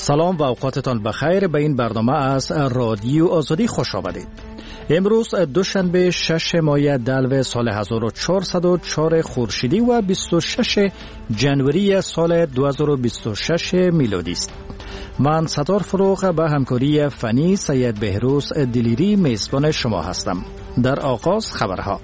سلام و اوقاتتان بخیر. به این برنامه از رادیو آزادی خوش آمدید. امروز دوشنبه 6 ماه دلو سال 1404 خورشیدی و 26 جنوری سال 2026 میلادی است. من ستار فروغ به همکاری فنی سید بهروز دلیری میزبان شما هستم. در آغاز خبرها.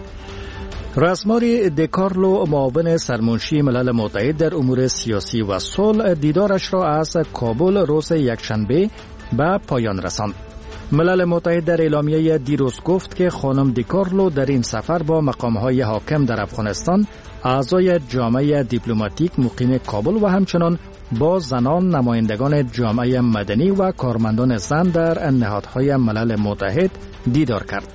رزماری دیکارلو معاون سرمنشی ملل متحد در امور سیاسی و صلح دیدارش را از کابل روز یکشنبه به پایان رساند. ملل متحد در اعلامیه دیروز گفت که خانم دیکارلو در این سفر با مقام‌های حاکم در افغانستان، اعضای جامعه دیپلماتیک مقیم کابل و همچنان با زنان، نمایندگان جامعه مدنی و کارمندان زن در نهادهای ملل متحد دیدار کرد.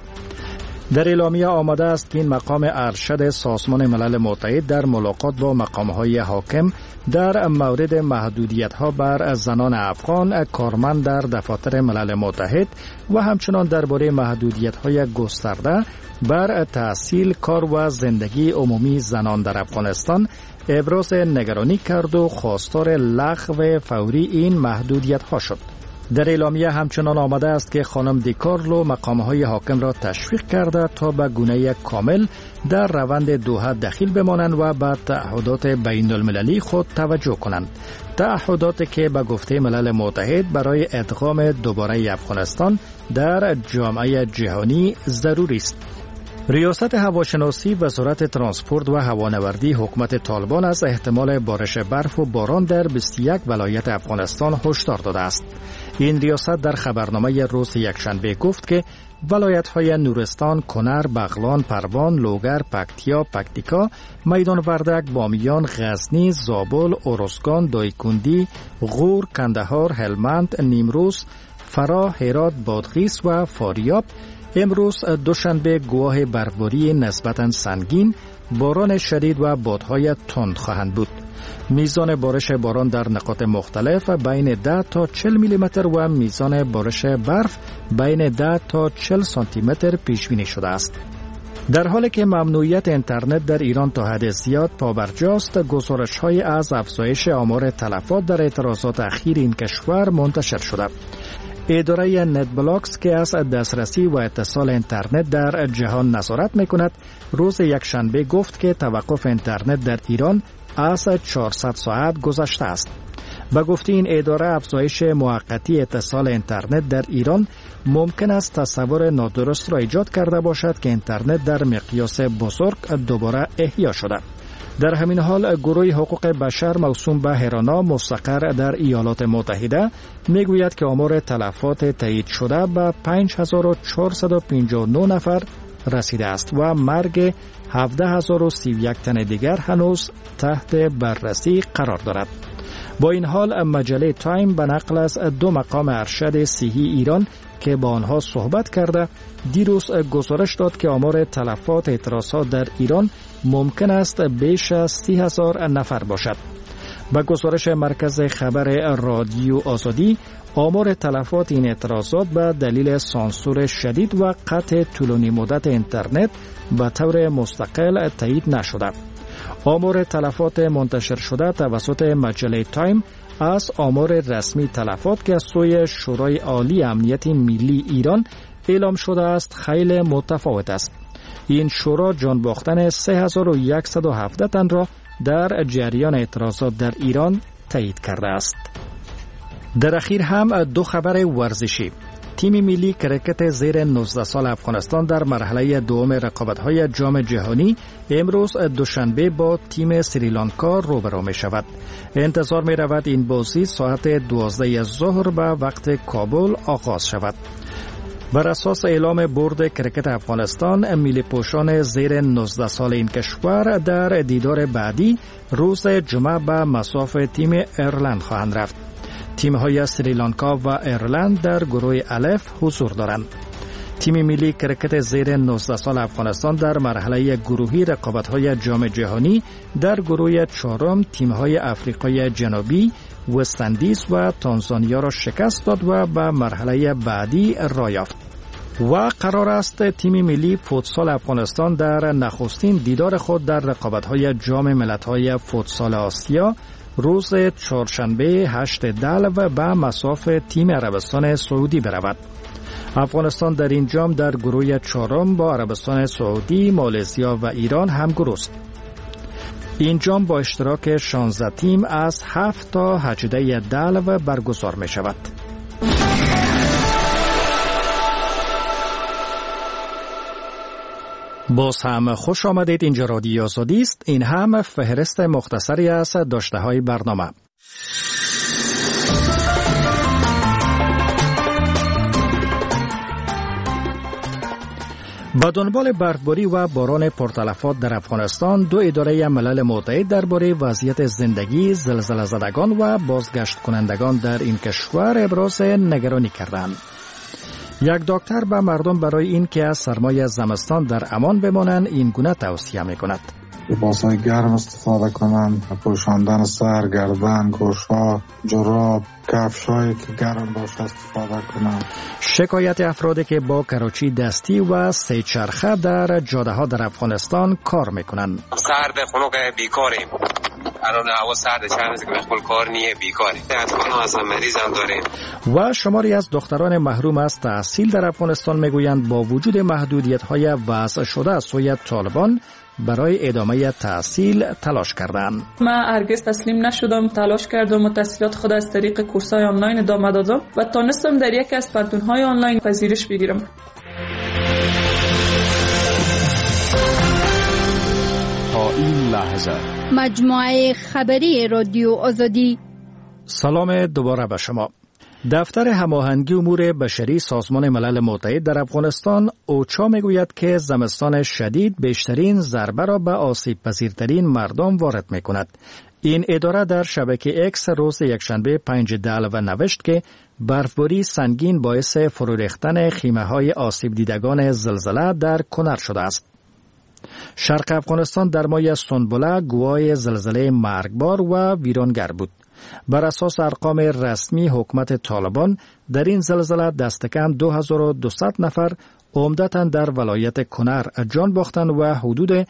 در اعلامیه آمده است که این مقام ارشد سازمان ملل متحد در ملاقات با مقام‌های حاکم در مورد محدودیت‌ها بر زنان افغان کارمند در دفاتر ملل متحد و همچنان درباره محدودیت‌های گسترده بر تحصیل، کار و زندگی عمومی زنان در افغانستان ابراز نگرانی کرد و خواستار لغو فوری این محدودیت‌ها شد. در اعلامیه همچنان آمده است که خانم دیکارلو مقام‌های حاکم را تشویق کرده تا به گونه کامل در روند دوحه دخیل بمانند و به تعهدات بین المللی خود توجه کنند. تعهداتی که به گفته ملل متحد برای ادغام دوباره افغانستان در جامعه جهانی ضروری است. ریاست هواشناسی وزارت ترانسپورت و هوانوردی حکومت طالبان از احتمال بارش برف و باران در 21 ولایت افغانستان هشدار داده است. این ریاست در خبرنامه روز یکشنبه گفت که ولایت‌های نورستان، کنر، بغلان، پروان، لوگر، پکتیا، پکتیکا، میدان وردک، بامیان، غزنی، زابل، ارزگان، دایکندی، غور، کندهار، هلمند، نیمروز، فرا، هرات، بادغیس و فاریاب امروز دوشنبه گواه برفباری نسبتاً سنگین، باران شدید و بادهای تند خواهند بود. میزان بارش باران در نقاط مختلف بین 10 تا 40 میلی متر و میزان بارش برف بین 10 تا 40 سانتی متر پیش بینی شده است. در حالی که ممنوعیت اینترنت در ایران تا حد زیاد پابرجاست، گزارش‌های از افزایش آمار تلفات در اعتراضات اخیر این کشور منتشر شده. اداره نت بلاکس که از دسترسی و اتصال اینترنت در جهان نظارت می‌کند، روز یکشنبه گفت که توقف اینترنت در ایران از 400 ساعت گذشته است. به گفته این اداره، افزایش موقتی اتصال اینترنت در ایران ممکن است تصور نادرست را ایجاد کرده باشد که اینترنت در مقیاس بزرگ دوباره احیا شده. در همین حال گروه حقوق بشر موسوم به هرانا مستقر در ایالات متحده میگوید که آمار تلفات تایید شده به 5459 نفر رسیده است و مرگ 17031 تن دیگر هنوز تحت بررسی قرار دارد. با این حال مجله تایم به نقل از 2 مقام ارشد صحی ایران که با آنها صحبت کرده دیروز گزارش داد که آمار تلفات اعتراضات در ایران ممکن است بیش از 30,000 نفر باشد. با گزارش مرکز خبر رادیو آزادی، آمار تلفات این اعتراضات به دلیل سانسور شدید و قطع طولانی مدت اینترنت به طور مستقل تایید نشده. آمار تلفات منتشر شده توسط مجله تایم از آمار رسمی تلفات که از سوی شورای عالی امنیت ملی ایران اعلام شده است خیلی متفاوت است. این شورا جان باختن 3117 تن را در جریان اعتراضات در ایران تایید کرده است. در اخیر هم 2 خبر ورزشی. تیم ملی کرکت زیر 19 سال افغانستان در مرحله دوم رقابت‌های جام جهانی امروز دوشنبه با تیم سریلانکا روبرو می شود. انتظار می رود این بازی ساعت 12 ظهر به وقت کابل آغاز شود. بر اساس اعلام بورد کرکت افغانستان، ملی پوشان زیر 19 سال این کشور در دیدار بعدی روز جمعه به مصاف تیم ایرلند خواهند رفت. تیم‌های سریلانکا و ایرلند در گروه الف حضور دارند. تیم ملی کرکت زیر 19 سال افغانستان در مرحله گروهی رقابت‌های جام جهانی در گروه 4 تیم‌های آفریقای جنوبی، وست‌اندیز و تانزانیا را شکست داد و به مرحله بعدی راه یافت. و قرار است تیم ملی فوتسال افغانستان در نخستین دیدار خود در رقابت‌های جام ملت‌های فوتسال آسیا روز چهارشنبه 8 دلو به مصاف تیم عربستان سعودی برود. افغانستان در این جام در گروه چهارم با عربستان سعودی، مالزیا و ایران همگروه است. این جام با اشتراک 16 تیم از 7 تا 18 دلو برگزار می شود. باز هم خوش آمدید. اینجا رادیو آزادی است. این هم فهرست مختصری از داشته های برنامه. با دنبال برفباری و باران پرتلفات در افغانستان، دو اداره ملل متحد درباره وضعیت زندگی زلزله زدگان و بازگشت کنندگان در این کشور ابراز نگرانی کردند. یک دکتر به مردم برای این که از سرمای زمستان در امان بمانند این گونه توصیه می‌کند: لباس‌های گرم استفاده کنند، پوشاندن سر، گردن، گوش‌ها، جراب، کفش‌هایی که گرم باشه استفاده کنند. شکایت افرادی که با کراچی دستی و سه چرخه در جاده‌ها در افغانستان کار می‌کنند. سرد خنک بیکاریم. الان هوا سرد چند که بالکل کار نیه، بیکاری. حتما اصلا مریض هم داریم. و شماری از دختران محروم از تحصیل در افغانستان میگویند با وجود محدودیت‌های وضع شده از سوی طالبان برای ادامه تحصیل تلاش کردند. من هرگز تسلیم نشدم، تلاش کردم و تحصیلات خود از طریق کورس‌های آنلاین ادامه دادم و تونستم در یکی از پنتون‌های آنلاین پذیرش بگیرم. تا این لحظه مجموعه خبری رادیو آزادی. سلام دوباره به شما. دفتر هماهنگی امور بشری سازمان ملل متحد در افغانستان اوچا میگوید که زمستان شدید بیشترین ضربه را به آسیب پذیرترین مردم وارد میکند. این اداره در شبکه اکس روز یکشنبه 5 دلو نوشت که برفباری سنگین باعث فرو ریختن خیمه‌های آسیب دیدگان زلزله در کنر شده است. شرق افغانستان در ماه سنبله گواه زلزله مرگبار و ویرانگر بود. بر اساس ارقام رسمی حکومت طالبان در این زلزله دست کم 2200 نفر عمدتاً در ولایت کنر جان باختند و حدود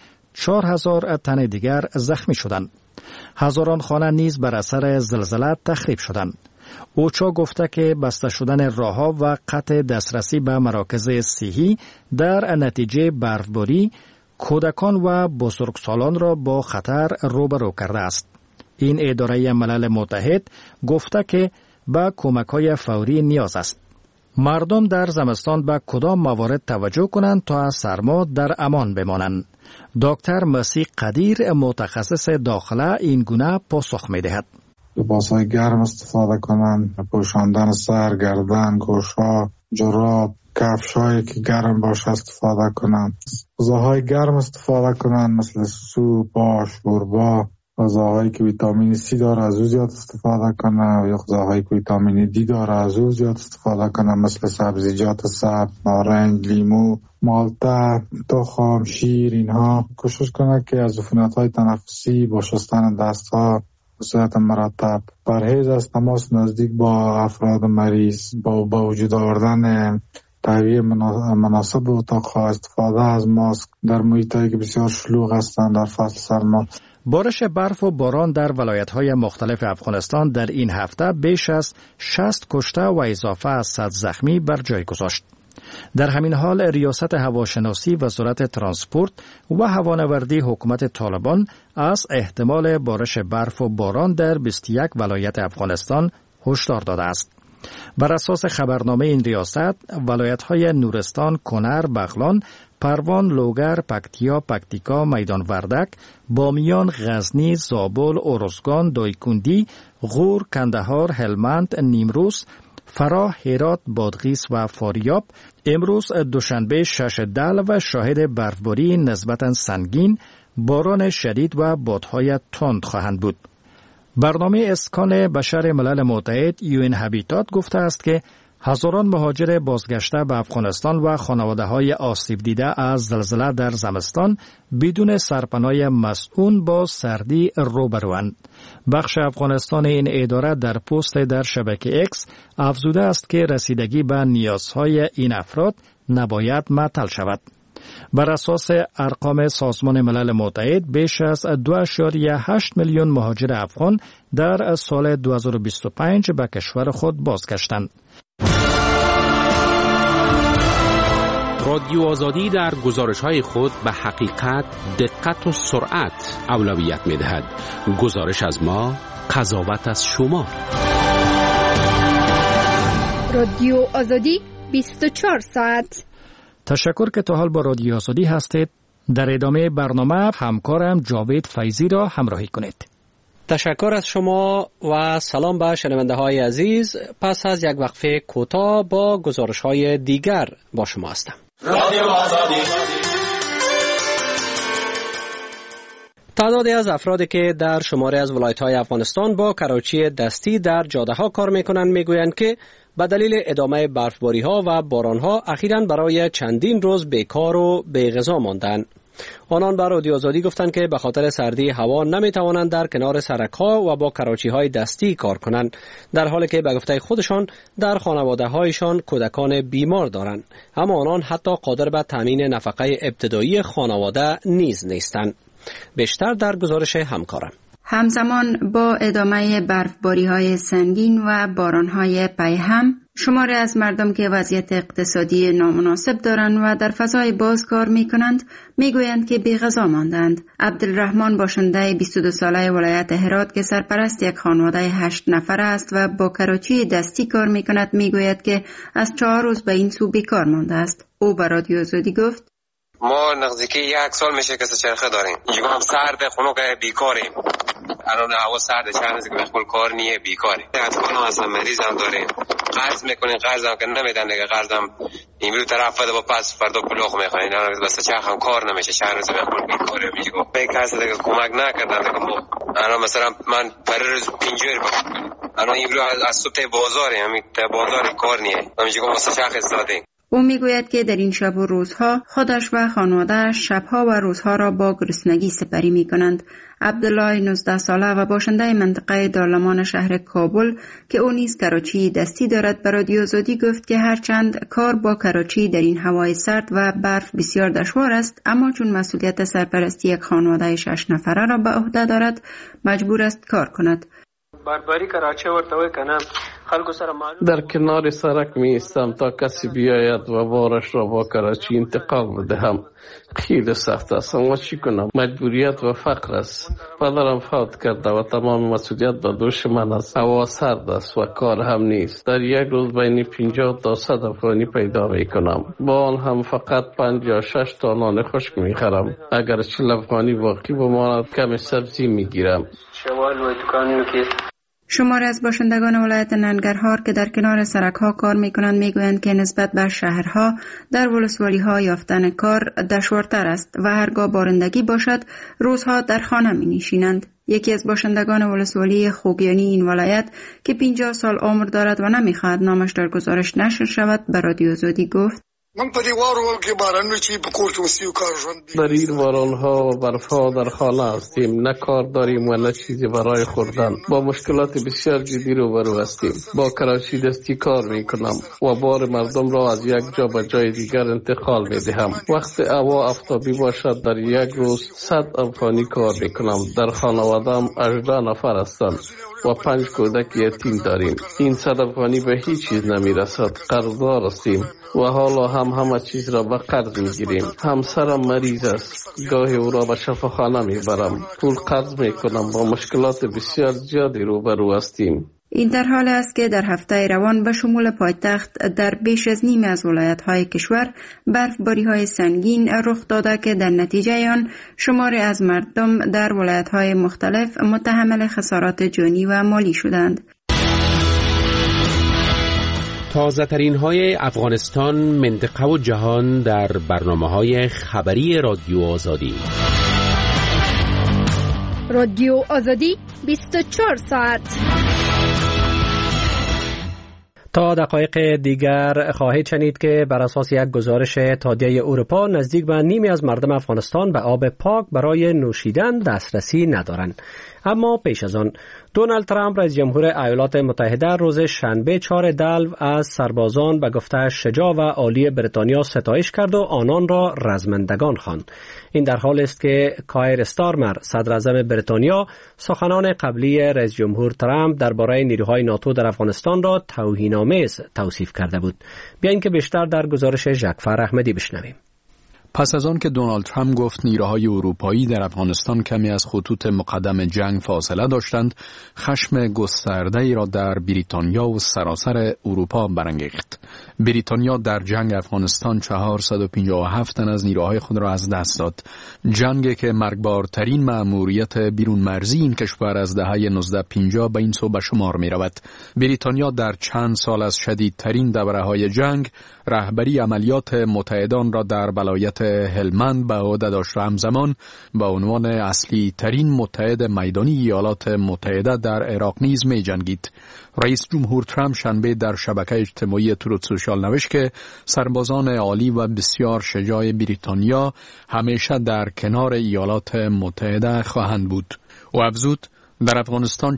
4000 تن دیگر زخمی شدند. هزاران خانه نیز بر اثر زلزله تخریب شدند. اوچا گفته که بسته شدن راه‌ها و قطع دسترسی به مراکز صحی در نتیجه برفباری کودکان و بزرگسالان را با خطر روبرو کرده است. این اداره ملل متحد گفته که به کمک‌های فوری نیاز است. مردم در زمستان به کدام موارد توجه کنند تا از سرما در امان بمانند؟ دکتر مسیح قدیر متخصص داخله این گونه پاسخ می‌دهد. لباس‌های گرم استفاده کنند، پوشاندن سر، گردن، گوش‌ها، جراب، کفش‌هایی که گرم باشه استفاده کنند. غذاهای گرم استفاده کنند مثل سوپ، آش، شوربا. غذاهایی که ویتامین C داره از او زیاد استفاده کنه یا غذاهایی که ویتامین D داره از او زیاد استفاده کنه مثل سبزیجات سبز، نارنج، لیمو، مالته، تخم، شیر. اینها کوشش کنه که از عفونت‌های تنفسی با شستن دست‌ها به صورت مرتب، پرهیز از تماس نزدیک با افراد مریض، با وجود آوردن تهویه مناسب اتاق‌ها، استفاده از ماسک در محیطایی که بسیار شلوغ هستند در فصل سرما. بارش برف و باران در ولایت‌های مختلف افغانستان در این هفته بیش از 60 کشته و اضافه از 100 زخمی بر جای گذاشت. در همین حال ریاست هواشناسی وزارت ترانسپورت و هوانوردی حکومت طالبان از احتمال بارش برف و باران در 21 ولایت افغانستان هشدار داده است. بر اساس خبرنامه این ریاست، ولایت‌های نورستان، کنر، بغلان، پروان، لوگر، پکتیا، پکتیکا، میدان وردک، بامیان، غزنی، زابل، ارزگان، دایکندی، غور، کندهار، هلمند، نیمروز، فراه، هرات، بادغیس و فاریاب امروز دوشنبه 6 دلو شاهد برفباری نسبتاً سنگین، باران شدید و بادهای تند خواهند بود. برنامه اسکان بشر ملل متحد UN هابیتات گفته است که هزاران مهاجر بازگشته به افغانستان و خانواده‌های آسیب دیده از زلزله در زمستان بدون سرپناه مسئول با سردی روبروند. بخش افغانستان این اداره در پست در شبکه اکس افزوده است که رسیدگی به نیازهای این افراد نباید معطل شود. بر اساس ارقام سازمان ملل متحد بیش از 2.8 میلیون مهاجر افغان در سال 2025 به کشور خود بازگشتند. رادیو آزادی در گزارش‌های خود به حقیقت، دقت و سرعت اولویت می‌دهد. گزارش از ما، قضاوت از شما. رادیو آزادی 24 ساعت. تشکر که تا حال با رادیو آزادی هستید. در ادامه برنامه همکارم جاوید فیضی را همراهی کنید. تشکر از شما و سلام به شنونده های عزیز. پس از یک وقفه کوتاه با گزارش های دیگر با شما هستم. رادیو آزادی. تعدادی از افرادی که در شماره از ولایت‌های افغانستان با کراچی دستی در جاده‌ها کار می‌کنند می‌گویند که به دلیل ادامه برفباری‌ها و باران‌ها اخیراً برای چندین روز بیکار و بی‌غذا ماندند. آنان به رادیو آزادی گفتند که به خاطر سردی هوا نمی‌توانند در کنار سرک‌ها و با کراچی‌های دستی کار کنند، در حالی که به گفته خودشان در خانواده‌هایشان کودکان بیمار دارند، اما آنان حتی قادر به تامین نفقه ابتدایی خانواده نیز نیستند. بیشتر در گزارش همکارم. همزمان با ادامه برفباری‌های سنگین و باران‌های پیهم، شماری از مردم که وضعیت اقتصادی نامناسب دارند و در فضای باز کار می‌کنند، می‌گویند که بی‌غذا ماندند. عبدالرحمن باشنده 22 ساله ولایت هرات که سرپرست یک خانواده 8 نفره است و با کراچی دستی کار می‌کند، می‌گوید که از 4 روز به این سو بیکار مانده است. او به رادیو آزادی گفت: ما نزدیکی 1 سال میشه که چرخه داریم. اینجا هم سرد خنک بیکاریم. الان هوا سرد، چند روزه که بخول کار نیه بیکاریم. از خانم اصلا مریض هم داریم. قرض میکنین، قرض هم که نمیدن دیگه. قرض هم این بیرو طرف بده با پس فردا پلوخ میخواین. الان بس چرخ هم کار نمیشه. چند روزه بخول بیکاریم. میگه به کسی دیگه کمک نکردن دیگه. ما الان مثلا من پر روز 5 بخورم. الان این بیرو از صبح بازاریم. همین بازار کار نیه. میگه واسه چرخ استادیم. او میگوید که در این شب و روزها خودش و خانواده‌اش شبها و روزها را با گرسنگی سپری می‌کنند. عبدالله 19 ساله و باشنده منطقه دارالمان شهر کابل که او نیز کراچی دستی دارد به رادیو آزادی گفت که هرچند کار با کراچی در این هوای سرد و برف بسیار دشوار است، اما چون مسئولیت سرپرستی یک خانواده 6 نفره را به عهده دارد مجبور است کار کند. بربری کراچی ورته وای کنه خلکو سره معلوم در کنار سرک می ایستم تا کسی بیاید و بارش را با کراچی انتقال بدهم. خیلی سخت است، اما چی کنم؟ مجبوریت و فقر است. پدرم فوت کرده و تمام مسئولیت به دوش من است. هوا سرد است و کار هم نیست. در یک روز بین 50 تا 100 افغانی پیدا می کنم. با آن هم فقط 5 یا 6 تا نان خشک می خرم. اگر 40 افغانی باقی بماند کمی سبزی می گیرم. شوال و دکانی که شماری از باشندگان ولایت ننگرهار که در کنار سرک‌ها کار می‌کنند می‌گویند که نسبت به شهرها در ولسوالی‌ها یافتن کار دشوارتر است و هرگاه بارندگی باشد روزها در خانه می‌نشینند. یکی از باشندگان ولسوالی خوگیانی این ولایت که 50 سال عمر دارد و نمی‌خواهد نامش در گزارش نشر شود به رادیو آزادی گفت: من په دې وارو کې باران چې په کور کې اوسې او کار ژوند در این باران‌ها و برف‌ها در خانه هستیم، نه کار داریم و نه چیزی برای خوردن. با مشکلات بسیار جدی روبرو هستیم. با کراچی دستی کار می‌کنم و بار مردم را از یک جا به جای دیگر انتقال می‌دهم. وقت هوا آفتابی باشد در یک روز 100 افغانی کار می‌کنم. در خانواده‌ام 18 نفر هستند و 5 کودک یتیم داریم. این 100 افغانی به هیچ چیز نمی‌رسد. قرضدار هستیم و حالا همه چیز را به قرض میگیریم. همسرم مریض است، گاهی او را به شفاخانه میبرم، پول قرض میکنم. با مشکلات بسیار زیادی روبرو هستیم. این در حال است که در هفته روان به شمول پایتخت در بیش از نیم از ولایت‌های کشور برفباری‌های سنگین رخ داده که در نتیجه آن شماری از مردم در ولایت‌های مختلف متحمل خسارات جانی و مالی شدند. تازه ترین های افغانستان، منطقه و جهان در برنامه‌های خبری رادیو آزادی. رادیو آزادی 24 ساعت. تا دقایق دیگر خواهید شنید که بر اساس یک گزارش اتحادیه اروپا نزدیک به نیمی از مردم افغانستان به آب پاک برای نوشیدن دسترسی ندارند. اما پیش از آن دونالد ترامپ رئیس جمهور ایالات متحده روز شنبه 4 دلو از سربازان به گفته شجاع و عالی بریتانیا ستایش کرد و آنان را رزمندگان خواند. این در حالی است که کایر استارمر صدر اعظم بریتانیا سخنان قبلی رئیس جمهور ترامپ درباره نیروهای ناتو در افغانستان را توهین‌آمیز توصیف کرده بود. بیایید که بیشتر در گزارش ژکفر احمدی بشنویم. پس از آن که دونالد ترامپ گفت نیروهای اروپایی در افغانستان کمی از خطوط مقدم جنگ فاصله داشتند، خشم گسترده‌ای را در بریتانیا و سراسر اروپا برانگیخت. بریتانیا در جنگ افغانستان 457 تن از نیروهای خود را از دست داد. جنگی که مرگبارترین مأموریت بیرون مرزی این کشور از دهه 1950 به این سو به شمار می رود. بریتانیا در چند سال از شدیدترین دوره‌های جنگ رهبری عملیات متحدان را در ولایت هلمند به عهده داشت و همزمان به عنوان اصلی ترین متحد میدانی ایالات متحده در عراق نیز می جنگید. رئیس جمهور ترامپ شنبه در شبکه اجتماعی تروت سوشال نوشت که سربازان عالی و بسیار شجاع بریتانیا همیشه در کنار ایالات متحده خواهند بود. او افزود در افغانستان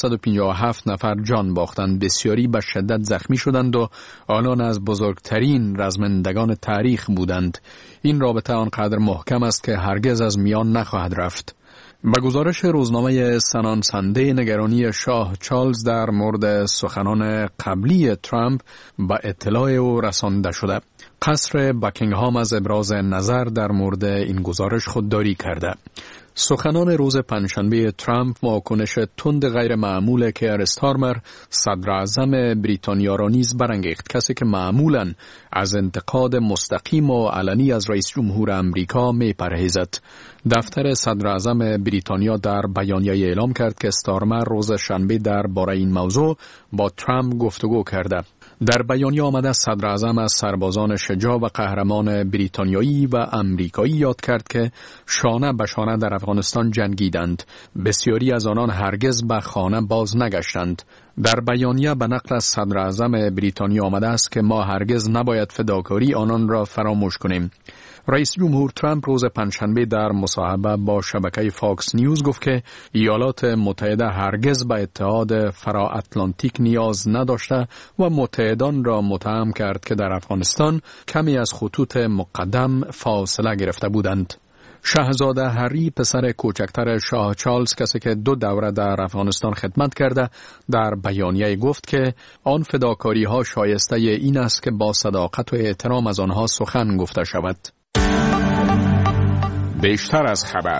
457 نفر جان باختند، بسیاری به شدت زخمی شدند و آنان از بزرگترین رزمندگان تاریخ بودند. این رابطه آنقدر محکم است که هرگز از میان نخواهد رفت. به گزارش روزنامه سنان سنده، نگرانی شاه چارلز در مورد سخنان قبلی ترامپ به اطلاع او رسانده شده. قصر بکینگهام از ابراز نظر در مورد این گزارش خودداری کرده. سخنان روز پنجشنبه ترامپ واکنش تند غیر معمول کایر استارمر صدر اعظم بریتانیا را نیز برانگیخت، کسی که معمولاً از انتقاد مستقیم و علنی از رئیس جمهور امریکا می پرهیزد. دفتر صدر اعظم بریتانیا در بیانیه اعلام کرد که استارمر روز شنبه درباره این موضوع با ترامپ گفتگو کرده. در بیانیه آمده صدر اعظم از سربازان شجاع و قهرمان بریتانیایی و امریکایی یاد کرد که شانه به شانه در افغانستان جنگیدند. بسیاری از آنان هرگز به خانه باز نگشتند. در بیانیه به نقل از صدر اعظم بریتانیا آمده است که ما هرگز نباید فداکاری آنان را فراموش کنیم. رئیس جمهور ترامپ روز پنجشنبه در مصاحبه با شبکه فاکس نیوز گفت که ایالات متحده هرگز به اتحاد فرا اتلانتیک نیاز نداشته و متحدان را متهم کرد که در افغانستان کمی از خطوط مقدم فاصله گرفته بودند. شاهزاده هری پسر کوچکتر شاه چارلز، کسی که 2 دوره در افغانستان خدمت کرده، در بیانیه گفت که آن فداکاری ها شایسته این است که با صداقت و احترام از آنها سخن گفته شود. بیشتر از خبر.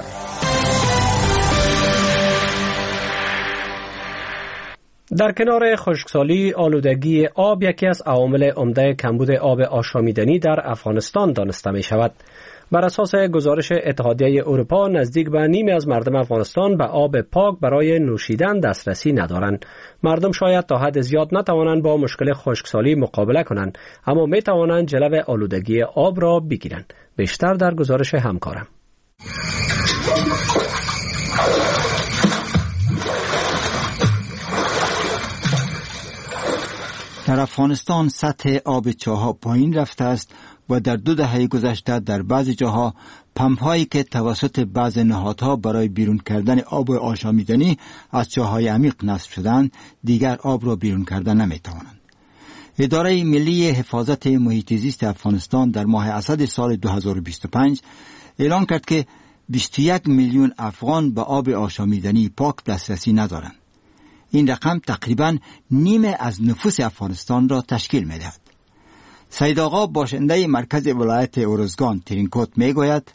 در کنار خشکسالی، آلودگی آب یکی از عوامل عمده کمبود آب آشامیدنی در افغانستان دانسته می شود. بر اساس گزارش اتحادیه اروپا نزدیک به نیمی از مردم افغانستان به آب پاک برای نوشیدن دسترسی ندارند. مردم شاید تا حد زیاد نتوانند با مشکل خشکسالی مقابله کنند، اما می توانند جلو آلودگی آب را بگیرند. بیشتر در گزارش همکارم. در افغانستان سطح آب چاه‌ها پایین رفته است و در 2 دهه گذشته در بعضی جاها پمپ‌هایی که توسط بعض نهادها برای بیرون کردن آب آشامیدنی از چاه‌های عمیق نصب شدند دیگر آب را بیرون کردن نمی‌توانند. اداره ملی حفاظت محیط زیست افغانستان در ماه اسد سال 2025 اعلام کرد که 21 میلیون افغان به آب آشامیدنی پاک دسترسی ندارند. این رقم تقریباً نیمه از نفوس افغانستان را تشکیل می‌دهد. سید آقا باشنده مرکز ولایت ارزگان ترینکوت میگوید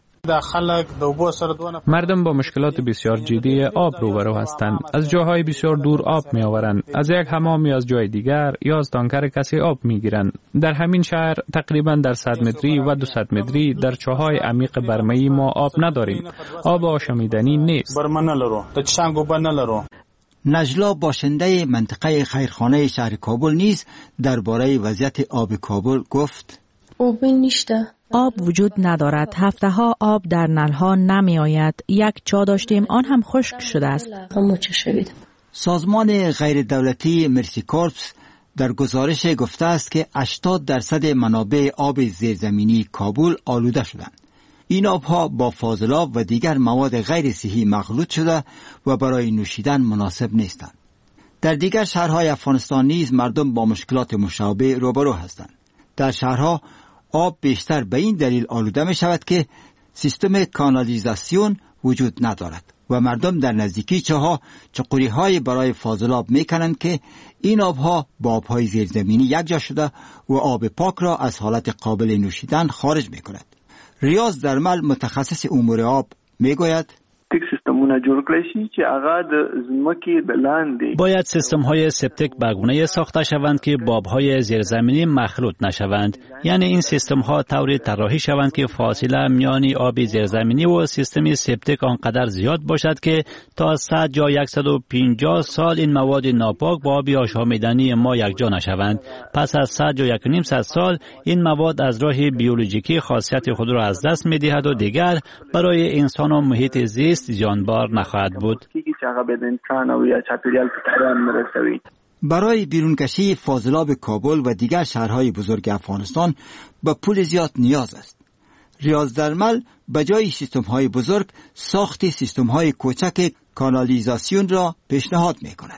مردم با مشکلات بسیار جدی آب روبرو هستند. از جاهای بسیار دور آب می آورند، از یک حمام یا از جای دیگر یا از تانکر کسی آب می گیرند. در همین شهر تقریبا در 100 متری و 200 متری در چاهای عمیق برمه‌ای ما آب نداریم. آب آشامیدنی نیست. نجلا باشنده منطقه خیرخانه شهر کابل نیز درباره وضعیت آب کابل گفت: آب وجود ندارد. هفته ها آب در نلها نمی آید. یک چا داشتیم، آن هم خشک شده است. سازمان غیر دولتی مرسی کورپس در گزارش گفته است که 80% منابع آب زیرزمینی کابل آلوده شدند. این آبها با فاضلاب و دیگر مواد غیر صحی مخلوط شده و برای نوشیدن مناسب نیستند. در دیگر شهرهای افغانستان نیز مردم با مشکلات مشابه روبرو هستند. در شهرها آب بیشتر به این دلیل آلوده می شود که سیستم کانالیزاسیون وجود ندارد و مردم در نزدیکی چاها چقوری‌های برای فاضلاب می‌کنند که این آبها با آب‌های زیرزمینی یکجا شده و آب پاک را از حالت قابل نوشیدن خارج می‌کند. ریاض درمل متخصص امور آب می‌گوید باید سیستم‌های سپتیک به گونه ساخته شوند که با آب‌های زیرزمینی مخلوط نشوند. یعنی این سیستم‌ها طوری طراحی شوند که فاصله میان آب زیرزمینی و سیستم سپتیک آنقدر زیاد باشد که تا 100 یا 150 سال این مواد ناپاک با آب آشامیدنی ما یکجا نشوند. پس از 100 یا 1.5 سال این مواد از راه بیولوژیکی خاصیت خود را از دست می‌دهد و دیگر برای انسان و محیط زیست زیانبار نخواهد بود. برای بیرونکشی فاضلاب کابل و دیگر شهرهای بزرگ افغانستان به پول زیاد نیاز است. ریاض درمل به جای سیستم‌های بزرگ ساخت سیستم‌های کوچک کانالیزاسیون را پیشنهاد می‌کند.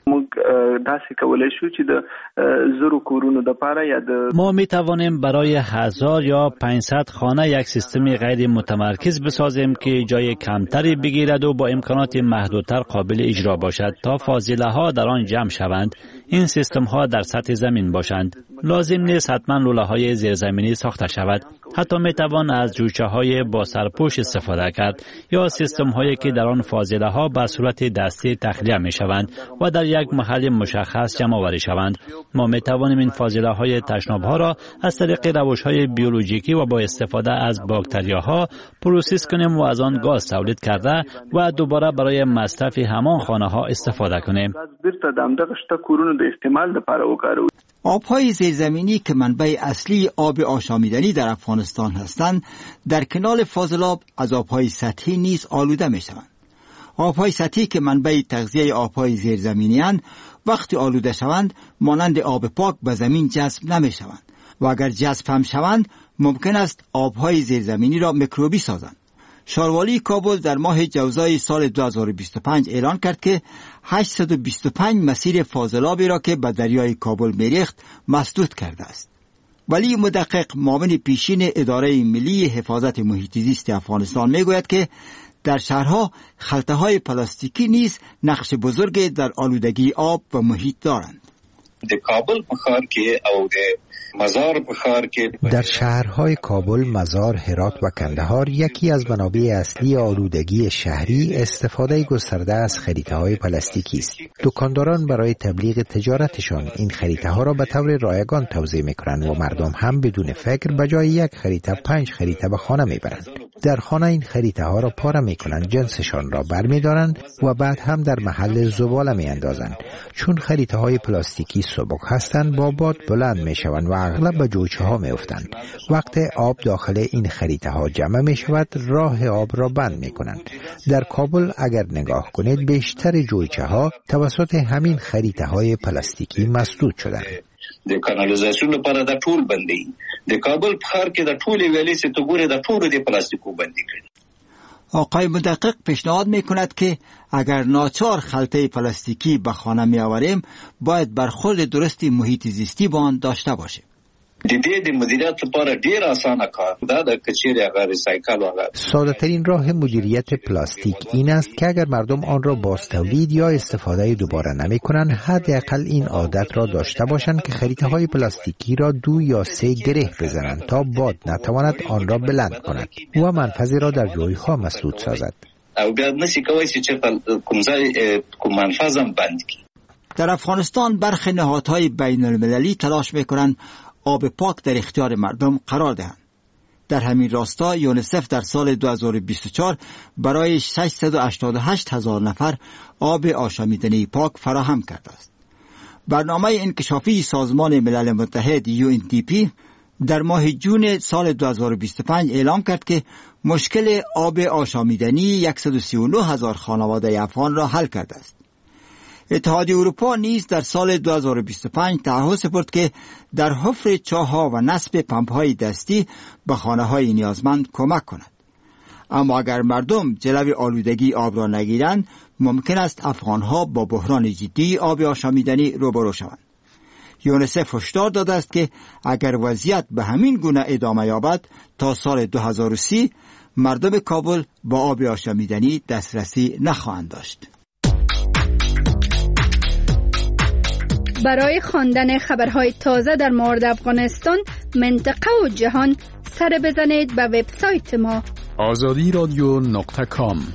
ما می توانیم برای 1000 یا 500 خانه یک سیستم غیر متمرکز بسازیم که جای کمتری بگیرد و با امکانات محدودتر قابل اجرا باشد تا فاضله ها در آن جمع شوند. این سیستم ها در سطح زمین باشند. لازم نیست حتما لوله های زیرزمینی ساخته شود. حتی می توان از جوچه های با سرپوش استفاده کرد یا سیستم هایی که در آن فاضله ها به صورت دستی تخلیه می شوند و در یک محل مشخص جمع آوری شوند. ما می توانیم این فاضله های تشناب ها را از طریق روش های بیولوژیکی و با استفاده از باکتریاها پروسس کنیم و از آن گاز تولید کرده و دوباره برای مصرف همان خانه ها استفاده کنیم. آبهای زیرزمینی که منبع اصلی آب آشامیدنی در افغانستان هستند، در کنار فاضلاب از آبهای سطحی نیز آلوده می شوند. آبهای سطحی که منبع تغذیه آبهای زیرزمینی اند، وقتی آلوده شوند مانند آب پاک به زمین جذب نمی شوند و اگر جذب هم شوند ممکن است آبهای زیرزمینی را میکروبی سازند. شاروالی کابل در ماه جوزای سال 2025 اعلان کرد که 825 مسیر فاضلابی را که به دریای کابل میریخت مسدود کرده است. ولی مدقق معاون پیشین اداره ملی حفاظت محیط زیست افغانستان میگوید که در شهرها خلطه‌های پلاستیکی نیز نقش بزرگی در آلودگی آب و محیط دارند. در شهرهای کابل، مزار، هرات و کندهار یکی از منابع اصلی آلودگی شهری استفاده گسترده از خریطه‌های پلاستیکی است. دکانداران برای تبلیغ تجارتشان این خریطه‌ها را به طور رایگان توزیع می‌کنند و مردم هم بدون فکر به جای یک خریطه 5 خریطه به خانه می‌برند. در خانه این خریطه‌ها را پاره می‌کنند، جنسشان را برمی‌دارند و بعد هم در محل زباله می‌اندازند. چون خریطه‌های پلاستیکی سبک هستند، با باد بلند می‌شوند و اغلب به جوچه ها می افتند. وقت آب داخل این خریطه ها جمع می شود، راه آب را بند می کنند. در کابل اگر نگاه کنید بیشتر جوچه ها توسط همین خریطه های پلاستیکی مسدود شدند. د کانالیزاسیون لپاره د ټول بندي د کابل په ښار کې د ټول ویلې چې تو ګوره د ټول د پلاستیکو بندي کړي. آقای مدقق پیشنهاد می کند که اگر ناچار خلطه پلاستیکی به خانه می آوریم باید برخورد درستی محیط زیستی با آن داشته باشیم. ساده ترین راه مدیریت پلاستیک این است که اگر مردم آن را باز تولید یا استفاده دوباره نمی کنند، حداقل این عادت را داشته باشند که خریطه های پلاستیکی را 2 یا 3 گره بزنند تا باد نتواند آن را بلند کند و منفذی را در جای ها مسدود سازد. در افغانستان برخی نهادهای بین المللی تلاش میکنند آب پاک در اختیار مردم قرار دهند. در همین راستا یونیسف در سال 2024 برای 688,000 نفر آب آشامیدنی پاک فراهم کرده است. برنامه انکشافی سازمان ملل متحد UNDP در ماه جون سال 2025 اعلام کرد که مشکل آب آشامیدنی 139,000 خانواده افغان را حل کرده است. اتحادیه اروپا نیز در سال 2025 تعهد سپرد که در حفر چاه‌ها و نصب پمپ‌های دستی به خانه‌های نیازمند کمک کند. اما اگر مردم جلوی آلودگی آب را نگیرند، ممکن است افغان‌ها با بحران جدی آب آشامیدنی روبرو شوند. یونیسف هشدار داده است که اگر وضعیت به همین گونه ادامه یابد تا سال 2030 مردم کابل با آب آشامیدنی دسترسی نخواهند داشت. برای خواندن خبرهای تازه در مورد افغانستان، منطقه و جهان سر بزنید به وبسایت ما azadi.com.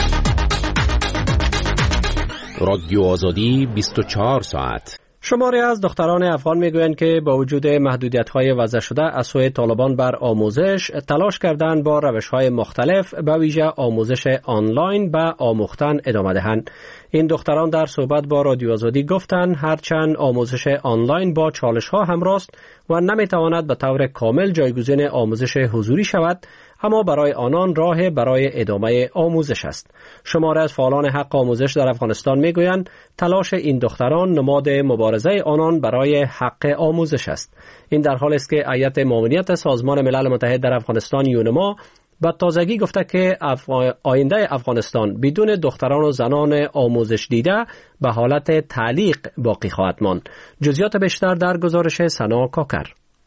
رادیو آزادی 24 ساعت. شماری از دختران افغان میگویند که با وجود محدودیت‌های وضع شده از سوی طالبان بر آموزش، تلاش کردن با روش‌های مختلف به ویژه آموزش آنلاین به آموختن ادامه دهند. این دختران در صحبت با رادیو آزادی گفتند هرچند آموزش آنلاین با چالش‌ها همراه است و نمی‌تواند به طور کامل جایگزین آموزش حضوری شود، اما برای آنان راه برای ادامه آموزش است. شماره از فعالان حق آموزش در افغانستان میگویند تلاش این دختران نماد مبارزه آنان برای حق آموزش است. این در حالی است که هیئت ماموریت سازمان ملل متحد در افغانستان یونما با تازگی گفته که آینده افغانستان بدون دختران و زنان آموزش دیده به حالت تعلیق باقی خواهد ماند. جزئیات بیشتر در گزارش سنا کاکر.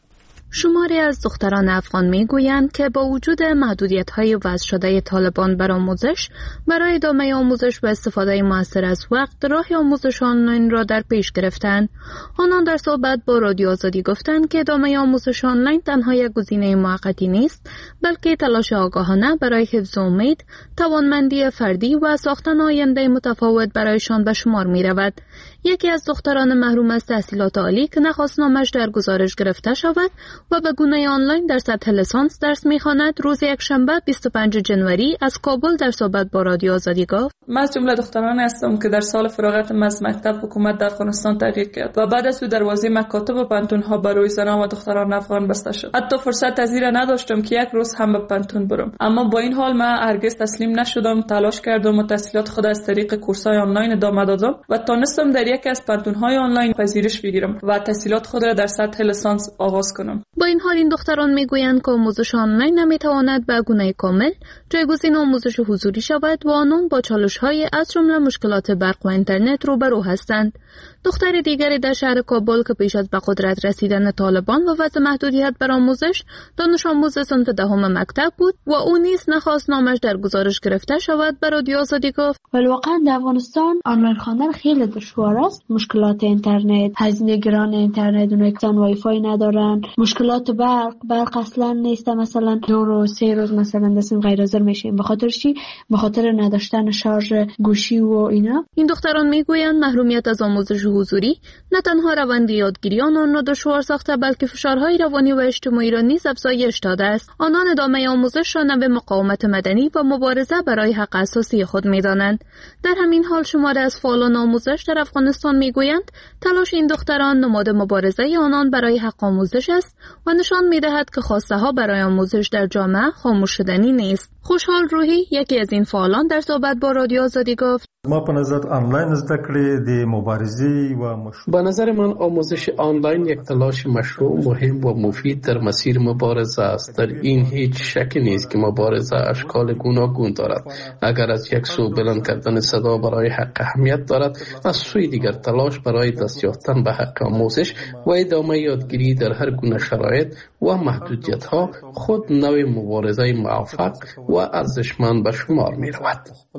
شماری از دختران افغان میگویند که با وجود محدودیت‌های وضع شده طالبان بر آموزش، برای ادامه آموزش و استفاده مؤثر از وقت راه آموزش آنلاین را در پیش گرفتند. آنان در صحبت با رادیو آزادی گفتند که ادامه آموزش آنلاین تنها یک گزینه موقتی نیست، بلکه تلاش آگاهانه برای حفظ امید، توانمندی فردی و ساختن آینده متفاوت برایشان به شمار می‌رود. یکی از دختران محروم از تحصیلات عالی که نخواست نامش در گزارش گرفته شود و به گونه آنلاین در سطح لیسانس درس می‌خواند، روز یکشنبه 25 جنوری از کابل در صحبت با رادیو آزادی گفت: من از جمله دختران هستم که در سال فراغتم از مکتب حکومت در افغانستان تحقیق کرد و بعد از او دروازه مکاتب و پانتون‌ها برای زنان و دختران افغان بسته شد. حتی فرصت از این نداشتم که یک روز هم به پانتون برم، اما با این حال من هرگز تسلیم نشدم. تلاش کردم و تحصیلات خود از طریق کورس‌های آنلاین ادامه دادم و تونستم در یکی از پانتون‌های آنلاین پذیرش بگیرم و تحصیلات خود را در سطح لیسانس آغاز کنم. با این حال این دختران میگویند که آموزش آنلاین نمیتواند به گونه کامل جایگزین آموزش حضوری شود و آنان با چالش‌های از جمله مشکلات برق و اینترنت روبرو هستند. دختر دیگری در شهر کابل که پیش از به قدرت رسیدن طالبان و وضع محدودیت بر آموزش دانش آموز صنف دهم مکتب بود و او نیز نخواست نامش در گزارش گرفته شود. به رادیو آزادی گفت: واقعا در افغانستان آنلاین خواندن خیلی دشوار است. مشکلات اینترنت، هزینه گران اینترنت، اونایی که وای فای ندارن، مشکلات برق اصلا نیست، مثلا 2 روز 3 روز مثلا دستم غیر حاضر میشیم به خاطر چی؟ به خاطر نداشتن شارژ گوشی و اینا. این دختران میگویند محرومیت از آموزش حضوری نه تنها روند یادگیری آنان را دشوار ساخته، بلکه فشارهای روانی و اجتماعی را نیز افزایش داده است. آنان ادامه آموزش را نوع مقاومت مدنی و مبارزه برای حق اساسی خود می‌دانند. در همین حال شماری از فعالان آموزش در افغانستان میگویند تلاش این دختران نماد مبارزه آنان برای حق آموزش است و نشان می‌دهد که خواسته ها برای آموزش در جامعه خاموش شدنی نیست. خوشحال روحی، یکی از این فعالان، در صحبت با رادیو آزادی گفت: ما په نظر آنلاین زده کړې د مبارزې و مشروع. به نظر من آموزش آنلاین یک تلاش مشروع، مهم و مفید در مسیر مبارزه است. در این هیچ شکی نیست که مبارزه اشکال گوناگون دارد. اگر از یک سو بلند کردن صدا برای حق اهمیت دارد، از سوی دیگر تلاش برای دست یافتن به حق آموزش و ادامه یادگیری در هر گونه شرایط و محدودیت ها خود نوع مبارزه موفق و ارزشمند به شمار می رود.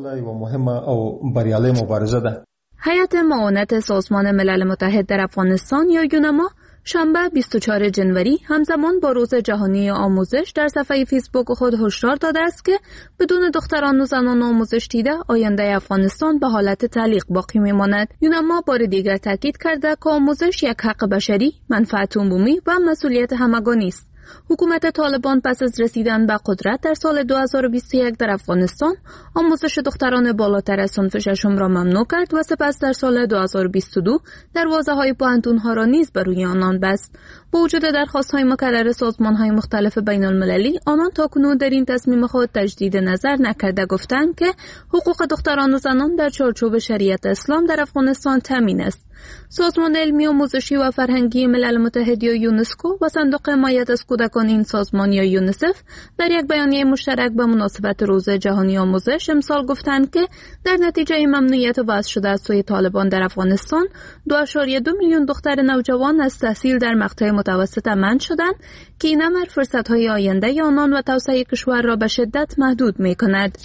هیئت معاونت سازمان ملل متحد در افغانستان یا یونما شنبه 24 جنوری همزمان با روز جهانی آموزش در صفحه فیسبوک خود هشدار داده است که بدون دختران و زنان آموزش دیده آینده افغانستان به حالت تعلیق باقی میماند. یونما بار دیگر تاکید کرده که آموزش یک حق بشری، منفعت عمومی و مسئولیت همگانی است. حکومت طالبان پس از رسیدن به قدرت در سال 2021 در افغانستان آموزش دختران بالاتر از صنف ششم را ممنوع کرد و سپس در سال 2022 دروازه‌های پوهنتون‌ها را نیز بر روی آنان بست. با وجود درخواست‌های مکرر سازمان‌های مختلف بین‌المللی، آنان تاکنون در این تصمیم خود تجدید نظر نکرده، گفتند که حقوق دختران و زنان در چارچوب شریعت اسلام در افغانستان تامین است. سازمان علمی آموزشی و فرهنگی ملل متحد یا یونسکو و صندوق حمایت از کودکان این سازمان یا یونیسف در یک بیانیه مشترک به مناسبت روز جهانی آموزش امسال گفتند که در نتیجه ممنوعیت وضع شده از سوی طالبان در افغانستان 2.2 میلیون دختر نوجوان از تحصیل در مقطع متوسط منع شدند که این امر فرصت‌های آینده آنان و توسعه کشور را به شدت محدود می‌کند.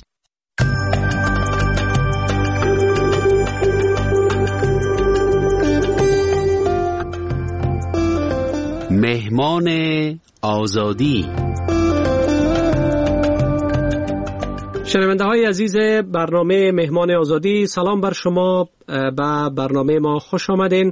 مهمان آزادی. شنونده های عزیز برنامه مهمان آزادی، سلام بر شما. به برنامه ما خوش آمدین.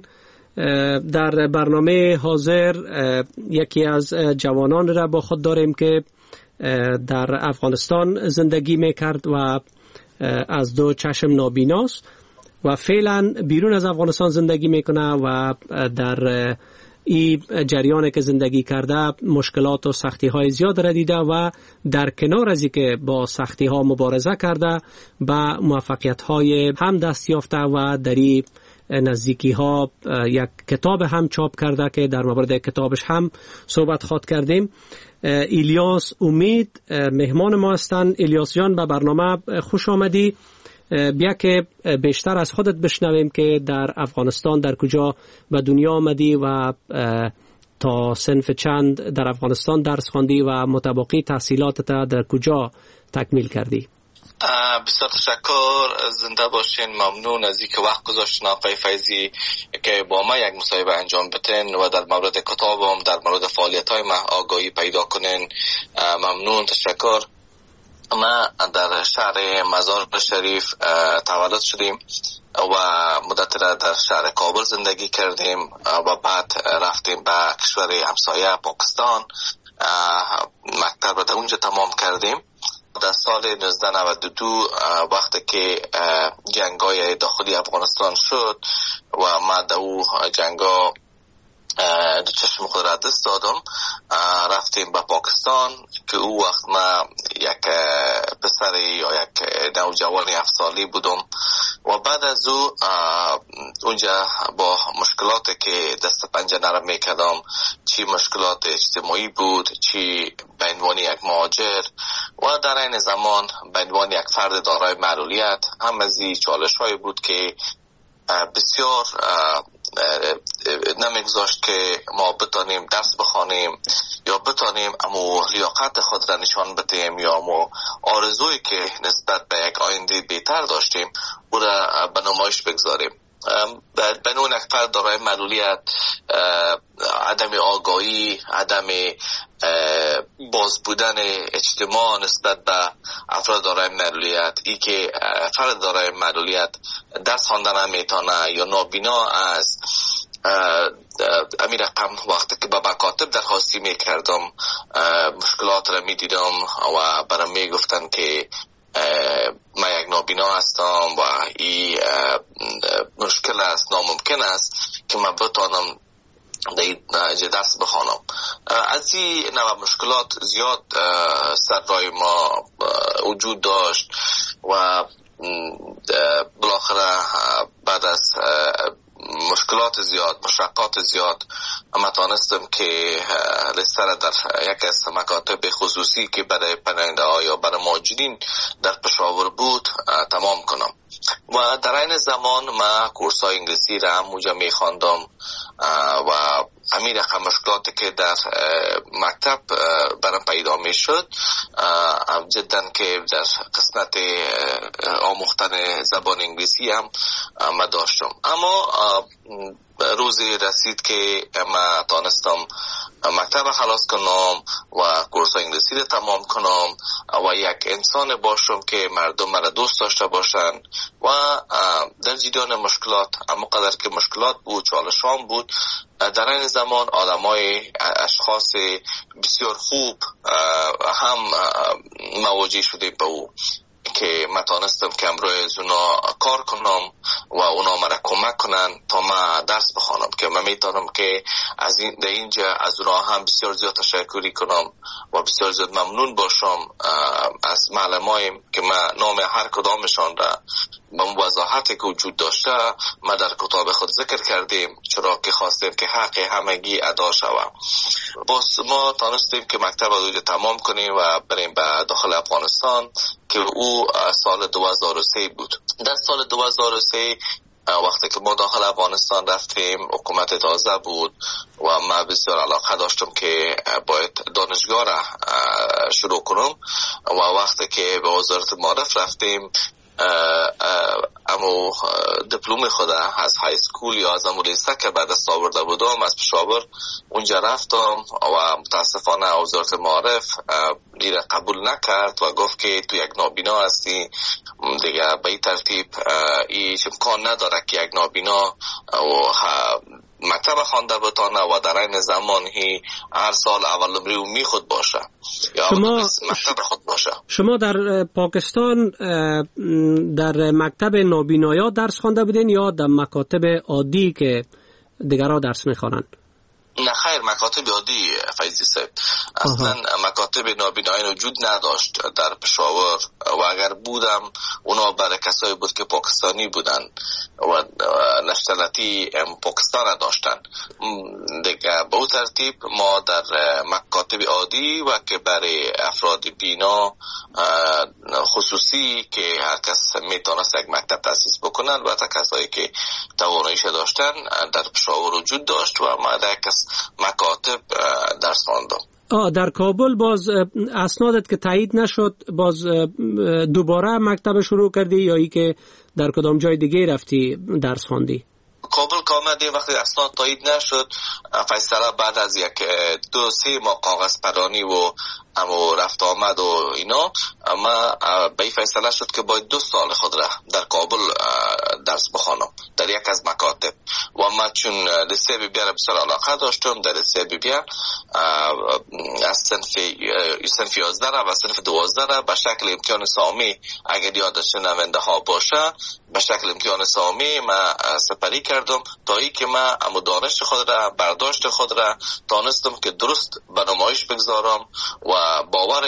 در برنامه حاضر یکی از جوانان را با خود داریم که در افغانستان زندگی میکرد و از دو چشم نابیناست و فعلا بیرون از افغانستان زندگی میکنه و در این جریان که زندگی کرده مشکلات و سختی های زیاد را دیده و در کنار از اینکه با سختی ها مبارزه کرده به موفقیت های هم دست یافته و در این نزدیکی ها یک کتاب هم چاپ کرده که در مورد کتابش هم صحبت خواهد کردیم. الیاس امید مهمان ما هستند. الیاس جان، به برنامه خوش آمدی. بیا که بیشتر از خودت بشنویم که در افغانستان در کجا به دنیا آمدی و تا صنف چند در افغانستان درس خواندی و متبقی تحصیلاتت در کجا تکمیل کردی؟ بسیار تشکر، زنده باشین. ممنون از اینکه وقت گذاشتین آقای فیضی که با ما یک مصاحبه انجام بدین و در مورد کتابم در مورد فعالیت‌های ما آگاهی پیدا کنین. ممنون، تشکر. ما در شهر مزار شریف تولد شدیم و مدت را در شهر کابل زندگی کردیم و بعد رفتیم به کشور همسایه پاکستان، مکتب را در اونجا تمام کردیم. در سال 1992 وقتی که جنگ‌های داخلی افغانستان شد و ما در او جنگ‌ها چشم خود را دست دادم، رفتیم به پاکستان که او وقت ما یک پسر یا یک نوجوان 7 سالی بودم و بعد از او اونجا با مشکلاتی که دست پنجه نرم میکردم، چی مشکلات اجتماعی بود، چی به عنوان یک مهاجر و در این زمان به عنوان یک فرد دارای معلولیت، هم از این چالش‌های بود که بسیار نمیگذاشت که ما بتانیم درس بخوانیم یا بتانیم امو لیاقت خود را نشان بدهیم یا امو آرزویی که نسبت به یک آینده بهتر داشتیم او را به نمایش بگذاریم. به نوع یک فرد دارای معلولیت، عدم آگاهی، عدم باز بودن اجتماع نسبت به افراد دارای معلولیت، ای که فرد دارای معلولیت درس خواندن نمیتونه یا نابینا است، امیر رقم وقتی که به مکاتب درخواستی میکردم مشکلات را میدیدم و برام میگفتن که من یک نابینا هستم و این مشکل است، ناممکن است که من بتانم در درس بخوانم. از این نوع مشکلات زیاد سر رای ما وجود داشت و بالاخره بعد از مشکلات زیاد، مشقات زیاد، اما تانستم که لیست را در یک از مکاتب خصوصی که برای پناهنده ها یا برای مهاجرین در پشاور بود تمام کنم و در این زمان ما کورس های انگلیسی را هم اونجا میخواندم و همین رقم مشکلاتی که در مکتب برام پیدا میشد جدا که در قسمت آموختن زبان انگلیسی هم ما داشتم. اما روزی رسید که ما تانستم مکتب خلاص کنم و کورس انگلیسی رو تمام کنم و یک انسان باشم که مردم مرا دوست داشته باشن و در جریان مشکلات، اما قدر که مشکلات بود، چالشان بود، در این زمان آدمای اشخاص بسیار خوب هم مواجه شده به او که من تانستم که امروز از اونا کار کنم و اونا مرا کمک کنن تا من درس بخوانم که من میتونم که از اینجا از اونا هم بسیار زیاد تشکری کنم و بسیار زیاد ممنون باشم از معلمایم که من نام هر کدامشان را به وضاحتی که وجود داشته ما در کتاب خود ذکر کردیم، چرا که خواستیم که حق همگی ادا شود. باز ما تانستیم که مکتب رو تمام کنیم و بریم به داخل افغانستان که او سال 2003 بود. در سال 2003 وقتی که ما داخل افغانستان رفتیم حکومت تازه بود و من بسیار علاقه داشتم که باید دانشگاه را شروع کنم و وقتی که به وزارت معارف رفتیم اما دیپلم خود از های اسکول یا از لیسه که بعد از آورده بودم از پشاور اونجا رفتم و متاسفانه وزارت معارف دیره قبول نکرد و گفت که تو یک نابینا هستی دیگه به این ترتیب ایش امکان نداره که یک نابینا مکتب خوانده بتانه و در این زمان هر سال اول نمره می خود باشه یا مکتب خود باشه. شما در پاکستان در مکتب نابینایا درس خوانده بودین یا در مکاتب عادی که دیگرها درس میخوانند؟ نه خیر، مکاتب عادی فیضی صاحب. اصلا مکاتب نابینایی وجود نداشت در پشاور و اگر بودم اونا برای کسایی بود که پاکستانی بودن و نشنالیتی پاکستان داشتن دیگه. به اون ترتیب ما در مکاتب عادی و که برای افراد بینا خصوصی که هر کس میتونست یک مکتب تاسیس بکنن و تا کسایی که تواناییش داشتن در پشاور وجود داشت و ما در مکاتب درس خواندم. در کابل باز اسنادت که تایید نشد باز دوباره مکتب شروع کردی یا ای که در کدام جای دیگه رفتی درس خواندی؟ کابل که آمدیم وقتی اسناد تایید نشد فیصله بعد از یک 2-3 ماه کاغذ پرانی و اما رفت آمد و اینا اما به این فیصله شد که باید 2 سال خود را در کابل درس بخوانم در یک از مکاتب و من چون لیسه بی بی را بسیار علاقه داشتم در لیسه بی بی از صنف 11 را و صنف 12 را به شکل امتحان سامی اگر یادش نمونده ها باشه به شکل امتحان سامی من سپری کردم تا ای که من اما دانش خود را برداشت خود را دانستم که درست به نمایش بگذارم و باور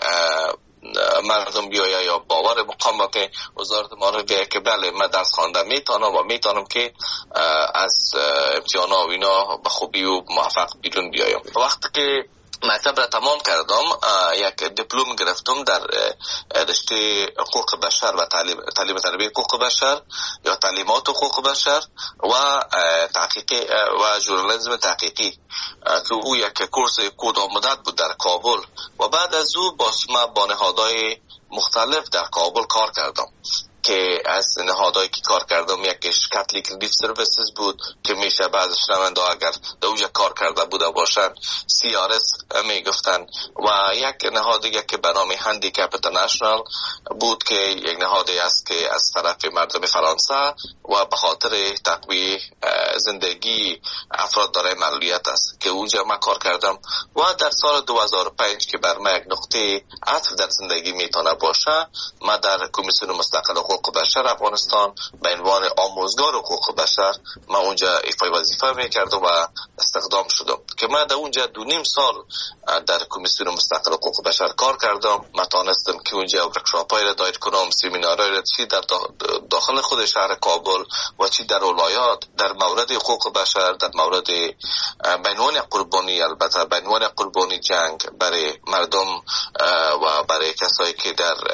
مردم بیاید یا باور مقامات وزارت معارف بیاید که بله من درس خوانده میتونم و میتونم که از امتحانا و اینا به خوبی و موفق بیرون بیایم. وقتی که مکتب را تمام کردم یک دیپلم گرفتم در رشته حقوق بشر و تعلیم تربیت حقوق بشر یا تعلیمات حقوق بشر و تحقیقی و ژورنالیسم تحقیقی که او یک کورس کوتاه مدت بود در کابل و بعد از او با نهادهای مختلف در کابل کار کردم که از نهادهایی که کار کردم یکیش کاتولیک ریلیف سرویسز بود که میشه بعضش نمنده اگر در اونجا کار کرده بوده باشن CRS میگفتن و یک نهاد دیگه که به نام هندیکپ اینترنشنال بود که یک نهادی است که از طرف مردم فرانسه و به خاطر تقویت زندگی افراد دارای معلولیت است که اونجا من کار کردم و در سال 2005 که بر من یک نقطه عطف در زندگی میتونه باشه من در کمیسیون مستقل حقوق بشر افغانستان به عنوان آموزگار حقوق بشر من اونجا ایفای وظیفه میکردم و استخدام شدم که من در اونجا 2.5 سال در کمیسیون مستقل حقوق بشر کار کردم. من تانستم که اونجا ورکشاپ‌های را دایر کنم، سمینارهای را چی در داخل خود شهر کابل و چی در ولایات در مورد حقوق بشر در مورد به عنوان قربانی البته به عنوان قربانی جنگ برای مردم و برای کسایی که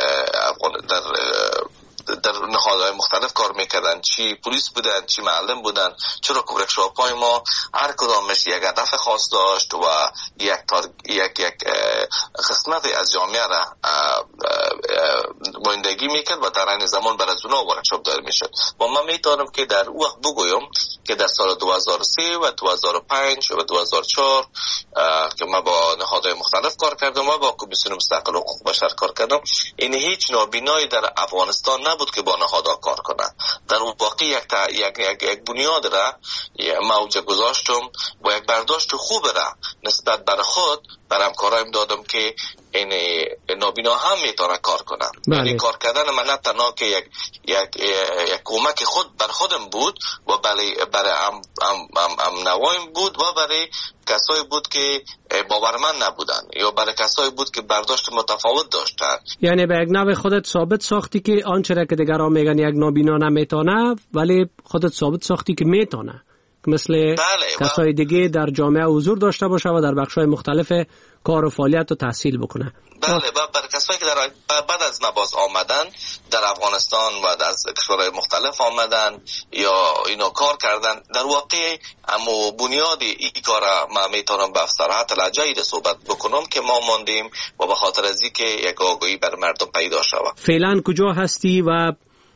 در نهادهای مختلف کار میکردن، چی پلیس بودن چی معلم بودن، چرا که ورکشاپ‌های ما هر کدامش یک هدف خاص داشت و یک قسمت از جامعه را نمایندگی میکرد و در این زمان برای از اونها ورکشاپ دایر میشد. و من میتونم که در اون وقت بگویم که در سال 2003 و 2005 و 2004 که من با نهادهای مختلف کار کردم و با کمیسیون مستقل حقوق بشر کار کردم، این هیچ نابینایی در افغانستان نبود که با نهادها کار کنه. در واقع یک بنیاد را موجه گذاشتم و یک برداشت خوب را نسبت بر خود بر همکارایم دادم که این نابینا هم میتونه کار کنه. یعنی کار کردن من نه تنها که یک کمک خود بر خودم بود و برای ام نوایم بود و برای کسایی بود که باورمند نبودن یا برای کسایی بود که برداشت متفاوت داشتن. یعنی به یک نوع خودت ثابت ساختی که آنچه را که دیگران میگن یک نابینا نمیتونه، ولی خودت ثابت ساختی که میتونه، مثل کسای دیگه در جامعه حضور داشته باشه و در بخش‌های مختلف کار و فعالیت و تحصیل بکنه. بله، برای کسایی که بعد از مباز آمدن در افغانستان و از کشورهای مختلف آمدن یا اینو کار کردن، در واقع اما بنیاد این کار ما میتونم به صراحت لجایی صحبت بکنم که ما ماندیم و به خاطر از اینکه یک آگاهی بر مردم پیدا شود. فعلا کجا هستی و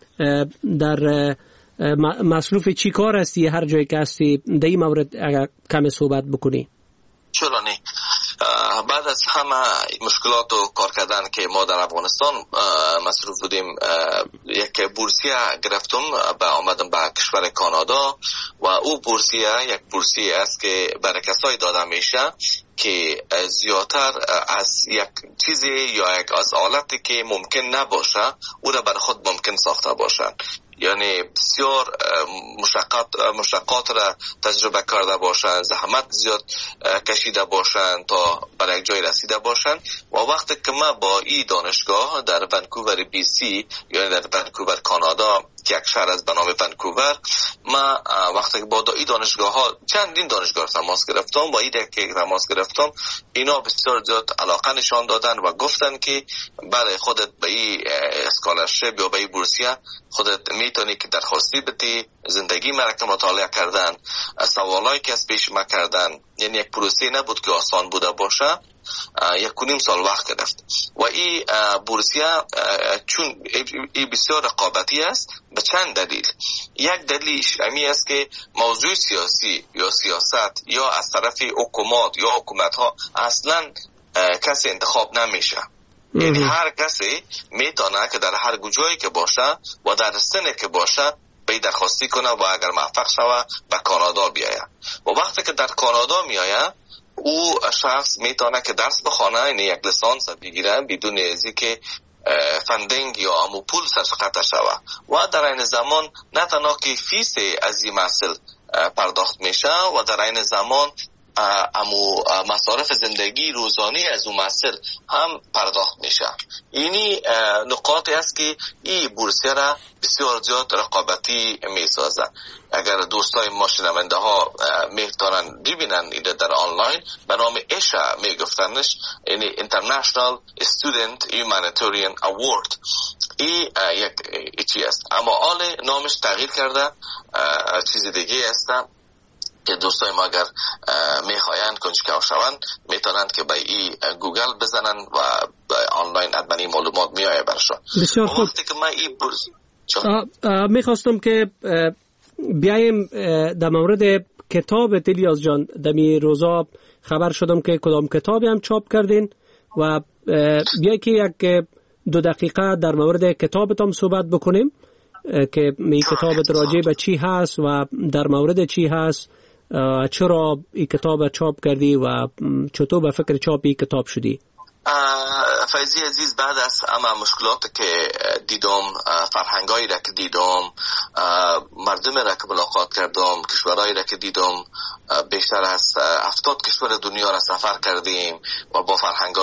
در مصروف چی کار هستی؟ هر جایی که هستی در این مورد اگر کم صحبت بکنی. چرا نه؟ بعد از همه مشکلات و کار کردن که ما در افغانستان مصروف بودیم، یک بورسیه گرفتم و آمدم به کشور کانادا و او بورسیه یک بورسیه است که برای کسایی داده میشه که زیادتر از یک چیزی یا یک از آلتی که ممکن نباشه او را برای خود ممکن ساخته باشن. یعنی بسیار مشقات را تجربه کرده باشن، زحمت زیاد کشیده باشن تا برای یک جای رسیده باشن و وقتی که ما با این دانشگاه در ونکوور BC یعنی در ونکوور کانادا که یک شهر از بنام ونکوور، ما وقتی که با این دانشگاه ها چندین دانشگاه تماس گرفتم و این که تماس گرفتم اینا بسیار زیاد علاقه نشان دادن و گفتن که برای خودت به این اسکالرشپ یا به این بورسیه خودت میتونی که درخواستی بدی، زندگی مرکه مطالعه کردن، سوالایی که از پیش ما کردن، یعنی یک پروسه نبود که آسان بوده باشه. 1.5 سال وقت گرفت و این بورسیه چون این بسیار رقابتی است به چند دلیل. یک دلیلش امی است که موضوع سیاسی یا سیاست یا از طرف حکومت یا حکومت ها اصلا کسی انتخاب نمیشه. یعنی هر کسی میتونه که در هر جایی که باشه و در سنی که باشه به درخواستی کنه و اگر موفق شوه به کانادا بیایه و وقتی که در کانادا میایه او شخص میتونه که درس بخونه، یعنی یک لیسانس بگیره بدون ازی که فندینگ یا امو پول سرقت شوه و در این زمان نه تنها که فیس از این محصول پرداخت میشه و در این زمان امو مصارف زندگی روزانه از اون محصول هم پرداخت میشه. اینی نقاطی است که این بورسیه را بسیار زیاد رقابتی میسازه. اگر دوستای ما شنونده ها میتونن ببینن ایده در آنلاین به نام ایشا میگفتنش، یعنی International Student Humanitarian Award. این یک چی است اما حال نامش تغییر کرده، چیز دیگه است که دوستای ما اگر میخواین کنجکاو شوند میتونند که به این گوگل بزنن و آنلاین ادمنی معلومات میایه برشون. بسیار خوب. وقتی که من این میخواستم که بیایم در مورد کتاب الیاس جان. دمی روزا خبر شدم که کدام کتابی هم چاپ کردین و بیایی که یک 2 دقیقه در مورد کتابتان صحبت بکنیم که می کتابت راجع به چی هست و در مورد چی هست، چرا این کتاب چاپ کردی و چطور به فکر چاپ این کتاب شدی؟ فیضی عزیز، بعد از همه مشکلات که دیدم، فرهنگایی را که دیدم، مردم را که ملاقات کردم، کشورهایی را که دیدم، بیشتر از 70 کشور دنیا را سفر کردیم و با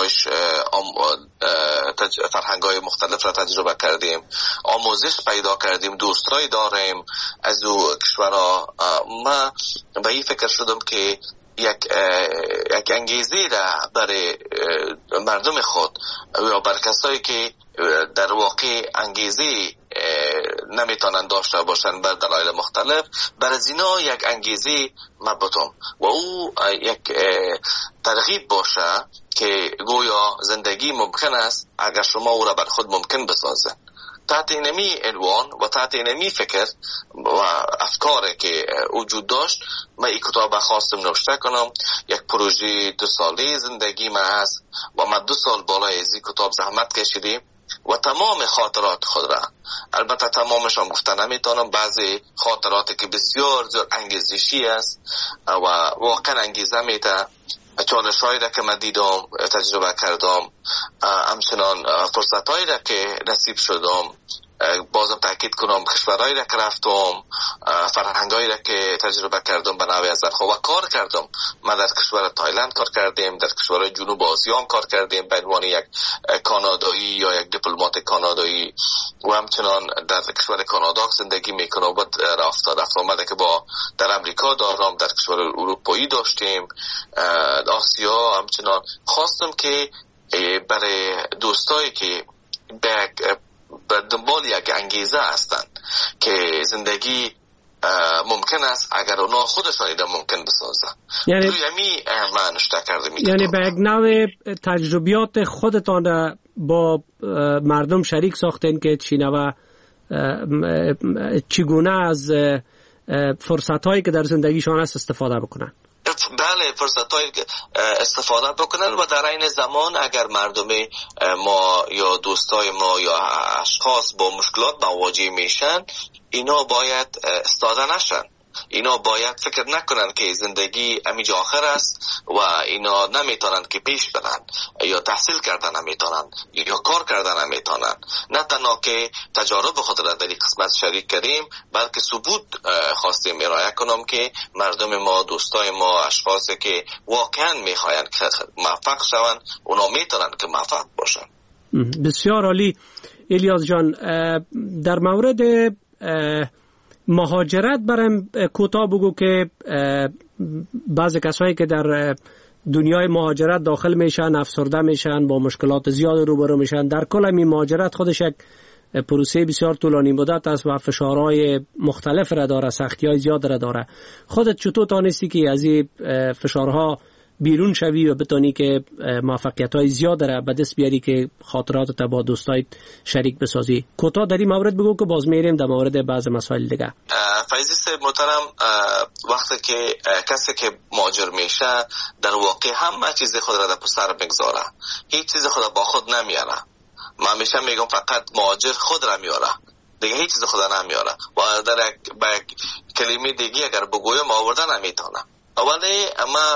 فرهنگای مختلف را تجربه کردیم، آموزش پیدا کردیم، دوستایی داریم از او کشورها. من به این فکر شدم که یک انگیزه را برای مردم خود یا برای کسایی که در واقع انگیزه نمیتونن داشته باشن بر دلایل مختلف، برای اینا یک انگیزه مربوطم و او یک ترغیب باشه که گویا زندگی ممکن است اگر شما او را بر خود ممکن بسازه. تحت اینمی عنوان و تحت اینمی فکر و افکاری که وجود داشت من این کتاب خواستم نوشته کنم. یک پروژه 2 ساله زندگی من هست و من 2 سال بالای از این کتاب زحمت کشیدیم و تمام خاطرات خود را، البته تمامش هم گفتن نمیتونم. بعضی خاطراتی که بسیار زیاد انگیزشی است و واقعا انگیزه میده، چالش‌هایی را که من دیدم، تجربه کردم، همچنان فرصت‌هایی را که نصیب شدم. بازم تاکید کنم کشورهایی را که رفتم، فرهنگایی را که تجربه کردم به نوعی از و کار کردم. من در کشور تایلند کار کردیم، در کشورهای جنوب آسیا هم کار کردیم به عنوان یک کانادایی یا یک دیپلمات کانادایی و همچنان در کشور کانادا زندگی میکنم و رفت آمده که با در امریکا دارم، در کشور اروپایی داشتیم، آسیا. همچنان خواستم که برای دوستایی که به دنبال یک انگیزه هستند که زندگی ممکن است اگر اونا خودشان ایده ممکن بسازن، یعنی روی من نشته کرده میتونم، یعنی به یک نوع تجربیات خودتان با مردم شریک ساختین که چینه چگونه از فرصت‌هایی که در زندگیشان هست استفاده بکنن. بله، فرصت‌های استفاده بکنن و در این زمان اگر مردم ما یا دوستای ما یا اشخاص با مشکلات مواجه میشن، اینا باید استاده نشن. اینا باید فکر نکنن که زندگی همینجا آخر است و اینا نمیتونن که پیش برن یا تحصیل کردن نمیتونن یا کار کردن نمیتونن. نه تنها که تجارب خود را در این قسمت شریک کردیم، بلکه ثبوت خواستیم ارائه کنم که مردم ما، دوستای ما، اشخاصی که واقعا میخواین که موفق شون، اونا میتونن که موفق باشن. بسیار عالی. الیاس جان، در مورد مهاجرت برام کوتاه بگو که بعضی کسایی که در دنیای مهاجرت داخل میشن افسرده میشن، با مشکلات زیاد روبرو میشن. در کل این مهاجرت خودش یک پروسه بسیار طولانی مدت است و فشارهای مختلف را داره، سختی‌های زیاد را داره. خودت چطور تانستی که از این فشارها بیرون شوی و بتونی که موفقیت‌های زیاد را به دست بیاری که خاطراتت با دوستایت شریک بسازی؟ کوتاه در این مورد بگو که باز میریم در مورد بعض مسائل دیگه. فیضی صاحب محترم، وقتی که کسی که مهاجر میشه در واقع همه چیز خود را در پسر میگذاره، هیچ چیز خود با خود نمیاره. من همیشه میگم فقط مهاجر خود را میاره، دیگه هیچ چیز خود نمیاره و در یک کلمه دیگه اگر بگویم آوردن نمیتونه. اولی اما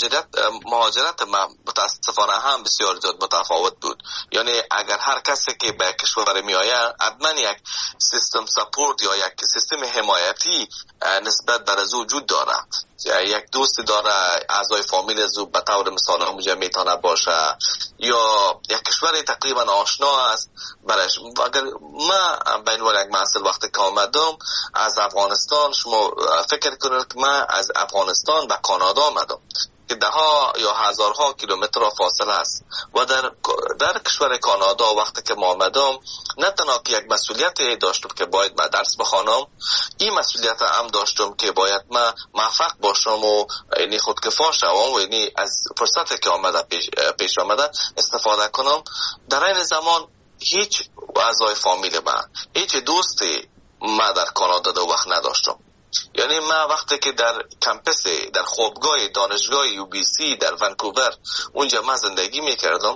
مهاجرت ما متاسفانه هم بسیار زیاد متفاوت بود. یعنی اگر هر کسی که به کشور می آید حتما یک سیستم سپورت یا یک سیستم حمایتی نسبت بر از وجود داره. یک دوست داره، اعضای فامیل از به طور مثال همونجا میتونه باشه، یا یک کشور تقریبا آشنا است برش. اگر ما بین یک محصول وقتی که آمدم از افغانستان، شما فکر کنید که من از افغانستان به کانادا آمدم که ده ها یا هزارها کیلومتر فاصله است و در کشور کانادا وقتی که ما آمدم نه تنها که یک مسئولیت داشتم که باید من درس بخوانم، این مسئولیت هم داشتم که باید من موفق باشم و یعنی خودکفا شوم و یعنی از فرصتی که آمده پیش آمده استفاده کنم. در این زمان هیچ اعضای فامیل من، هیچ دوستی من در کانادا دو وقت نداشتم. یعنی من وقتی که در کمپس، در خوابگاه دانشگاه UBC در ونکوور اونجا من زندگی میکردم،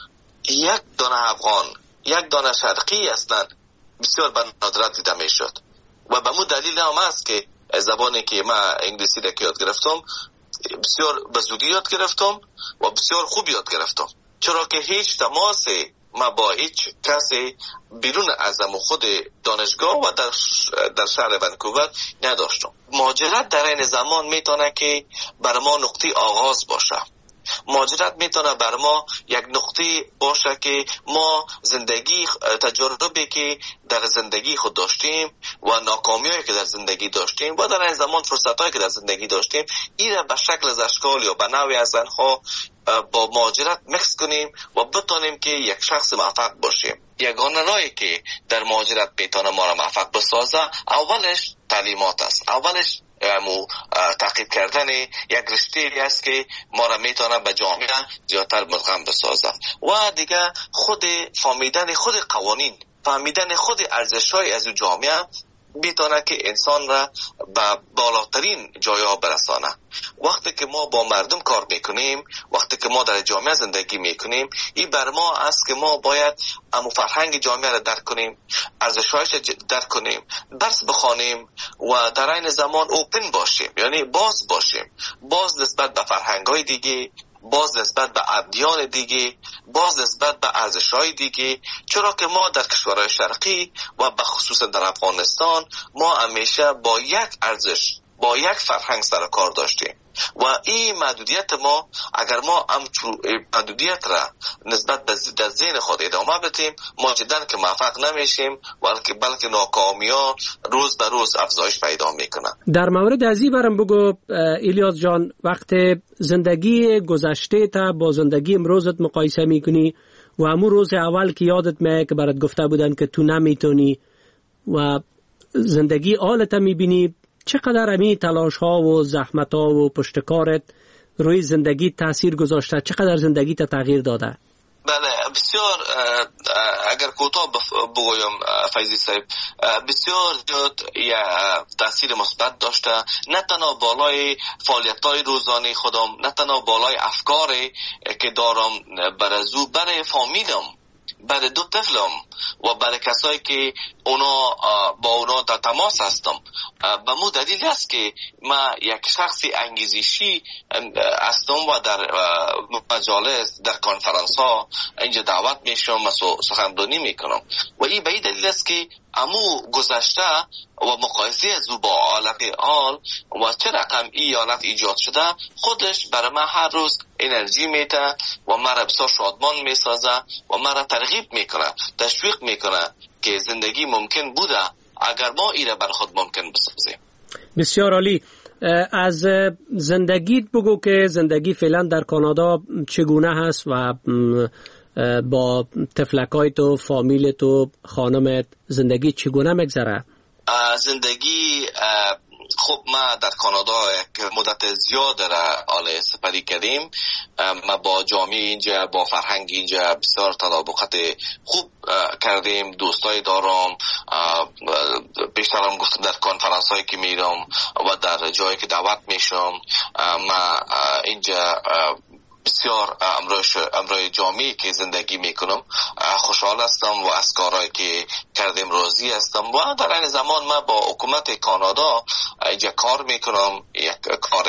یک دانه افغان، یک دانه شرقی اصلا بسیار به ندرت دیده میشد و به مو دلیل هم است که زبانی که من انگلیسی را که یاد گرفتم بسیار به زودی یاد گرفتم و بسیار خوب یاد گرفتم، چرا که هیچ تماس ما با هیچ کسی بیرون از خود دانشگاه و در شهر ونکوور نداشتم. مهاجرت در این زمان میتونه که بر ما نقطه آغاز باشه. مهاجرت میتونه بر ما یک نقطه باشه که ما زندگی، تجربه که در زندگی خود داشتیم و ناکامیایی که در زندگی داشتیم و در این زمان فرصتایی که در زندگی داشتیم، این به شکل از اشکال یا به نوعی از آنها با مهاجرت مکس کنیم و بتونیم که یک شخص موفق باشیم. یگانه راهی که در مهاجرت میتونه ما را موفق بسازه اولش تعلیمات است، اولش تعقیب کردن یک رشته است که ما را میتونه به جامعه زیادتر مدغم بسازه و دیگه خود فهمیدن خود قوانین، فهمیدن خود ارزش‌های از جامعه میتونه که انسان را به بالاترین جایا برسانه. وقتی که ما با مردم کار میکنیم، وقتی که ما در جامعه زندگی میکنیم، این بر ما است که ما باید امو فرهنگ جامعه را درک کنیم، ارزش‌هایش درک کنیم، درس بخوانیم و در این زمان اوپن باشیم، یعنی باز باشیم، باز نسبت به فرهنگ‌های دیگه، باز نسبت به ادیان دیگه، باز نسبت به ارزش‌های دیگه. چرا که ما در کشورهای شرقی و به خصوص در افغانستان ما همیشه با یک ارزش، با یک فرهنگ سر کار داشتیم و این محدودیت ما، اگر ما محدودیت را نسبت به ذهن خود ادامه بدیم، ما جدا که موفق نمیشیم، بلکه ناکامی‌ها روز به روز افزایش پیدا میکنه. در مورد ازی برام بگو الیاس جان، وقت زندگی گذشته تا با زندگی امروزت مقایسه میکنی و همون روز اول که یادت میاد که برات گفته بودن که تو نمیتونی و زندگی حالت میبینی، چقدر امی تلاش ها و زحمت ها و پشتکارت روی زندگی تاثیر گذاشته؟ چقدر زندگی تا تغییر داده؟ بله، بسیار. اگر کوتاه بگویم فیضی صاحب، بسیار زیاد تاثیر مثبت داشته، نه تنها بالای فعالیت‌های روزانه خودم، نه تنها بالای افکاری که دارم برای فامیلم، برای دو طفلم و برای کسایی که با اونا در تماس هستم. به مو دلیل است که ما یک شخصی انگیزشی هستم و در مجالس، در کنفرانس ها اینجا دعوت میشم و سخنرانی میکنم و این به این دلیل است که امو گذشته و مقایسه از او با حالت حال و چه رقم این حالت ایجاد شده، خودش برای من هر روز انرژی میده و مرا بسیار شادمان میسازه و مرا ترغیب میکنه، تشویق میکنه که زندگی ممکن بوده اگر ما ایره بر خود ممکن بسازیم. بسیار عالی. از زندگیت بگو که زندگی فعلا در کانادا چگونه هست و با تفلکای تو، فامیل تو، خانمت زندگی چگونه میگذره؟ زندگی خب ما در کانادا یک مدت زیاد را آل سپری کردیم. ما با جامعه اینجا، با فرهنگ اینجا بسیار تطابقات خوب کردیم. دوستای دارم، پیشترم گفتم در کنفرانس هایی که میرم و در جایی که دعوت میشم، ما اینجا بسیار امروی جامعی که زندگی میکنم خوشحال هستم و از کارهایی که کردیم راضی هستم و در این زمان من با حکومت کانادا اینجا کار میکنم، یک کار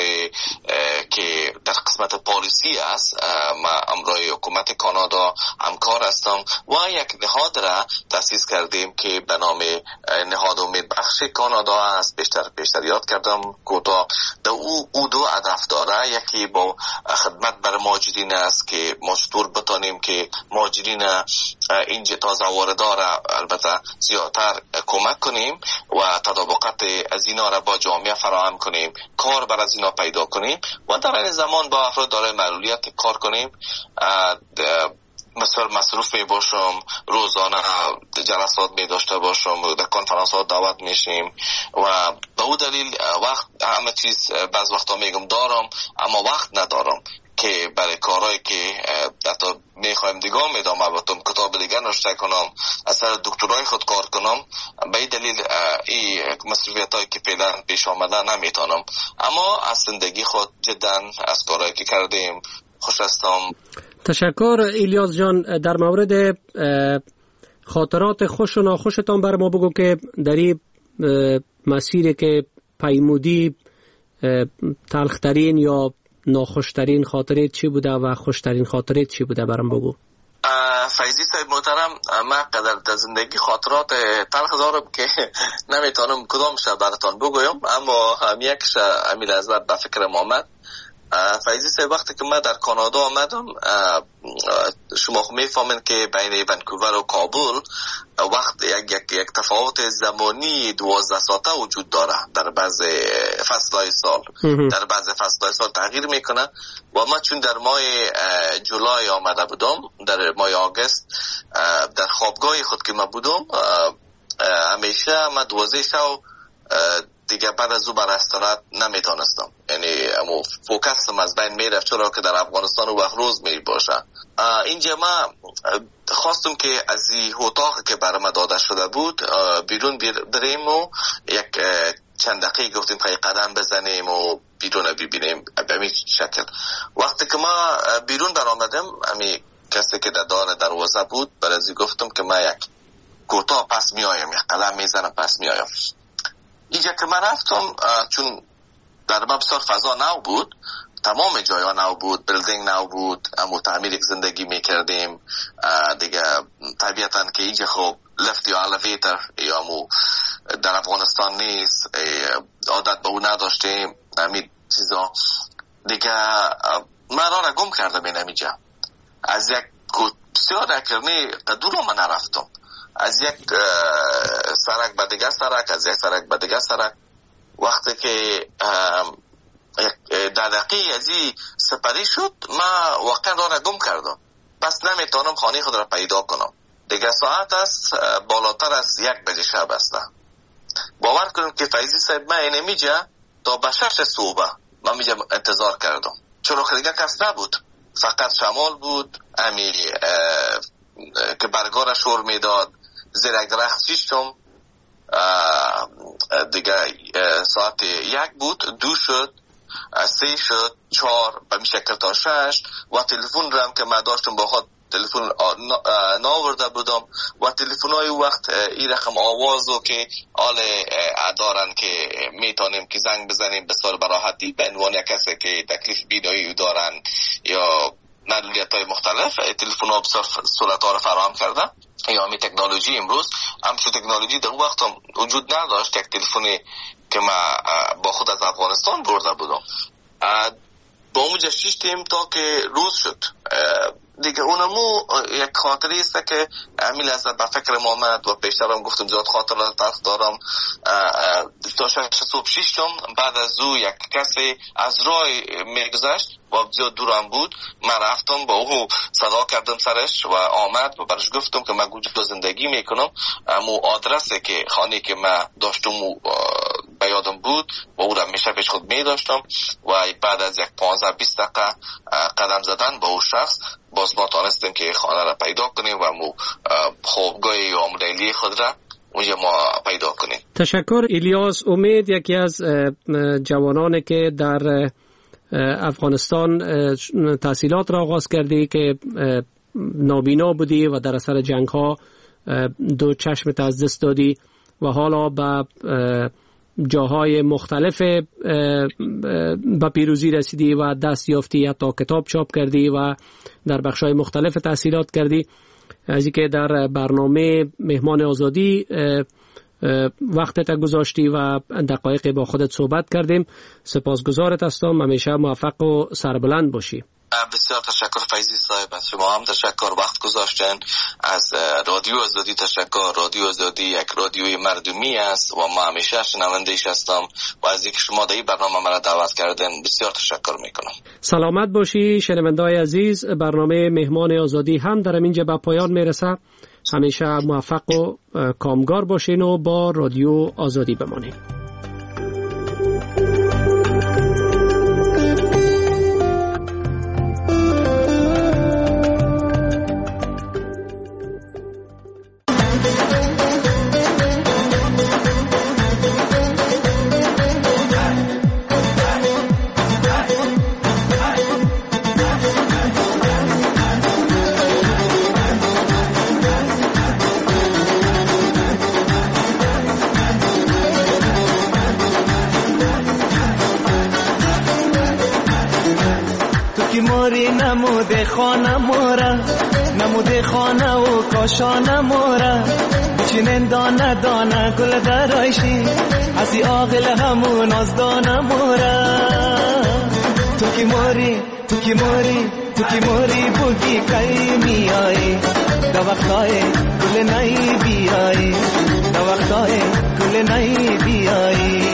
که در قسمت پالیسی است. من امروی حکومت کانادا همکار هستم و یک نهاد را تأسیس کردیم که به نام نهاد امیدبخش کانادا است. پیشتر یاد کردم کوتاه. او دو هدف داره، یکی با خدمت بر مهاجرین است که ما چطور بتانیم که مهاجرین اینجا تازه واردار البته زیادتر کمک کنیم و تطابقات از اینا را با جامعه فراهم کنیم، کار بر از اینا پیدا کنیم و در این زمان با افراد دارای معلولیت کار کنیم. مثلا مصروف می باشم، روزانه جلسات می داشته باشم، در کنفرانس ها دعوت میشیم و به اون دلیل وقت همه چیز بعض وقتا میگم دارم اما وقت ندارم که برای کارهایی که حتی میخوایم دیگه ادامه بدم، کتاب دیگه نوشته کنم، اثر دکترای خود کار کنم. به این دلیل این مسئولیت هایی که فعلا پیش آمده نمیتونم، اما از زندگی خود جدا از کارهایی که کردیم خوش هستم. تشکر الیاس جان. در مورد خاطرات خوش و ناخوشتان بر ما بگو که در این مسیری که پیمودی تلخترین یا ناخوشترین خاطرت چی بوده و خوشترین خاطرت چی بوده برام بگو. فیضی صاحب محترم، من قدر در زندگی خاطرات تلخ دارم که نمیتونم کدامش براتون بگویم، اما هم یکش امیل از به فکرم آمد. فیضی صاحب، وقتی که من در کانادا آمدم، شما میفهمین که بین ونکوور و کابل وقت یک تفاوت زمانی 12 ساعته وجود داره. در بعض فصلهای سال در بعض فصلهای سال تغییر میکنه و ما چون در ماه جولای آمده بودم، در ماه آگست در خوابگاه خود که من بودم، همیشه من 12 شب دیگه بعد از او بر استراحت نمیتونستم، یعنی امو فوکسم از بین میرفت، چرا که در افغانستان و وقت روز می باشه. اینجا ما خواستم که از این اتاق که برام داده شده بود بیرون بریم و یک چند دقیقه گفتیم پای قدم بزنیم و بیرون ببینیم به همین شکل. وقتی که ما بیرون برآمدم، همین کسی که در دروازه بود برای گفتم که ما یک کوتاه پس می آیم، یک قلم میزنم پس می آیم. اینجا که من رفتم، چون در ما بسیار فضا نو بود، تمام جایا نو بود، بیلدینگ نو بود، امو تعمیر یک زندگی می کردیم دیگه. طبیعتا که اینجا خب لفت یا الیویتر یا امو در افغانستان نیست، عادت به اون نداشتیم، همین چیزا دیگه. من را گم کردم این اینجا. از یک بسیار اکرمی قدور من نرفتم، از یک سرک به دیگه سرک، از یک سرک به دیگه سرک. وقتی که در دقیقه از این سپری شد، ما واقعا را گم کردم، پس نمیتونم خانه خود را پیدا کنم. دیگه ساعت است بالاتر از 1 بجه شب است. باور کنم که فیضی صاحب، من این میجا تا به 6 صبح من میجا انتظار کردم، چرا که دیگه کس نبود، فقط شمال بود امی که برگار شور میداد. زیر یک درخت شیشتم دیگه ساعت 1 بود، 2 شد، 3 شد، 4 به میشکل تا 6 و تلفن رم که من داشتم با خود تلفن ناورده بودم و تلفن های وقت این رقم آوازو که آل دارن که میتونیم که زنگ بزنیم بسیار براحتی به عنوان کسی که تکلیف بینایی دارن یا معلولیت های مختلف. تلفن ها بسیار سرعت ها رو فراهم کرده. یا می تکنولوژی امروز همچون تکنولوژی در وقت هم وجود نداشت. یک تلفنی که ما با خود از افغانستان برده بودم با اونجا شیشتیم تا که روز شد دیگه. اونمو یک خاطری است که امیل از به فکر ما آمد و پیشترم گفتم زیاد خاطرات دارم. تا 6 صبح شیشتم، بعد از او یک کسی از راه میگذشت و زیاد دورم بود. من رفتم با او صدا کردم سرش و آمد و برش گفتم که من گوجه زندگی میکنم. امو آدرسی که خانه که من داشتم به یادم بود و او را میشه پیش خود میداشتم و بعد از یک 15-20 دقیقه قدم زدن با او شخص باز ما تانستیم که خانه را پیدا کنیم و مو خوابگاه عمرلی خود را اونجا ما پیدا کنیم. تشکر. الیاس امید یکی از جوانانی که در افغانستان تحصیلات را آغاز کردی که نابینا بودی و در اثر جنگ ها 2 چشمت از دست دادی و حالا به جاهای مختلف به پیروزی رسیدی و دست یافتی، حتی کتاب چاپ کردی و در بخش‌های مختلف تحصیلات کردی. از اینکه در برنامه مهمان آزادی وقتت گذاشتی و دقایق با خودت صحبت کردیم، سپاسگزارت هستم. همیشه موفق و سربلند باشی. بسیار تشکر فیضی صاحب، از شما هم تشکر وقت گذاشتن. از رادیو آزادی تشکر. رادیو آزادی یک رادیوی مردمی است و ما همیشه شنونده‌اش هستم و از اینکه شما در این برنامه مرا دعوت کردن بسیار تشکر میکنم. سلامت باشی شنونده‌های عزیز. برنامه مهمان آزادی هم در اینجا به پایان میرسه. همیشه موفق و کامگار باشین و با رادیو آزادی بمانید. نموده خانه مورا نموده خانه و کاشانه مورا چنین دانه دانه گل درایشی هسی آقل همون از دانه مورا تو کی موری تو کی موری تو کی موری بگی کئی می آئی دا وقتای گل نئی بی آئی دا وقتای گل نئی بی آئی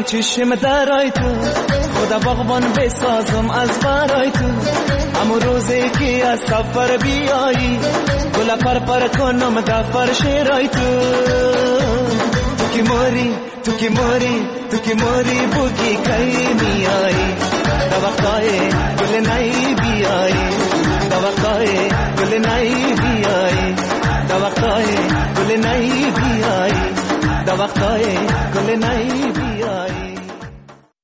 چشم درای تو، خدا باغبان بسازم از برای تو. اما روزی که از سفر بیایی گل پر کنم در فرش رای تو. تو که موری تو که موری تو که موری بوکی کی میایی، دا وقتای گل نئی بیایی، دا وقتای گل نئی بیایی، دا وقتای گل نئی بیایی، دا وقتای گل نئی بیایی.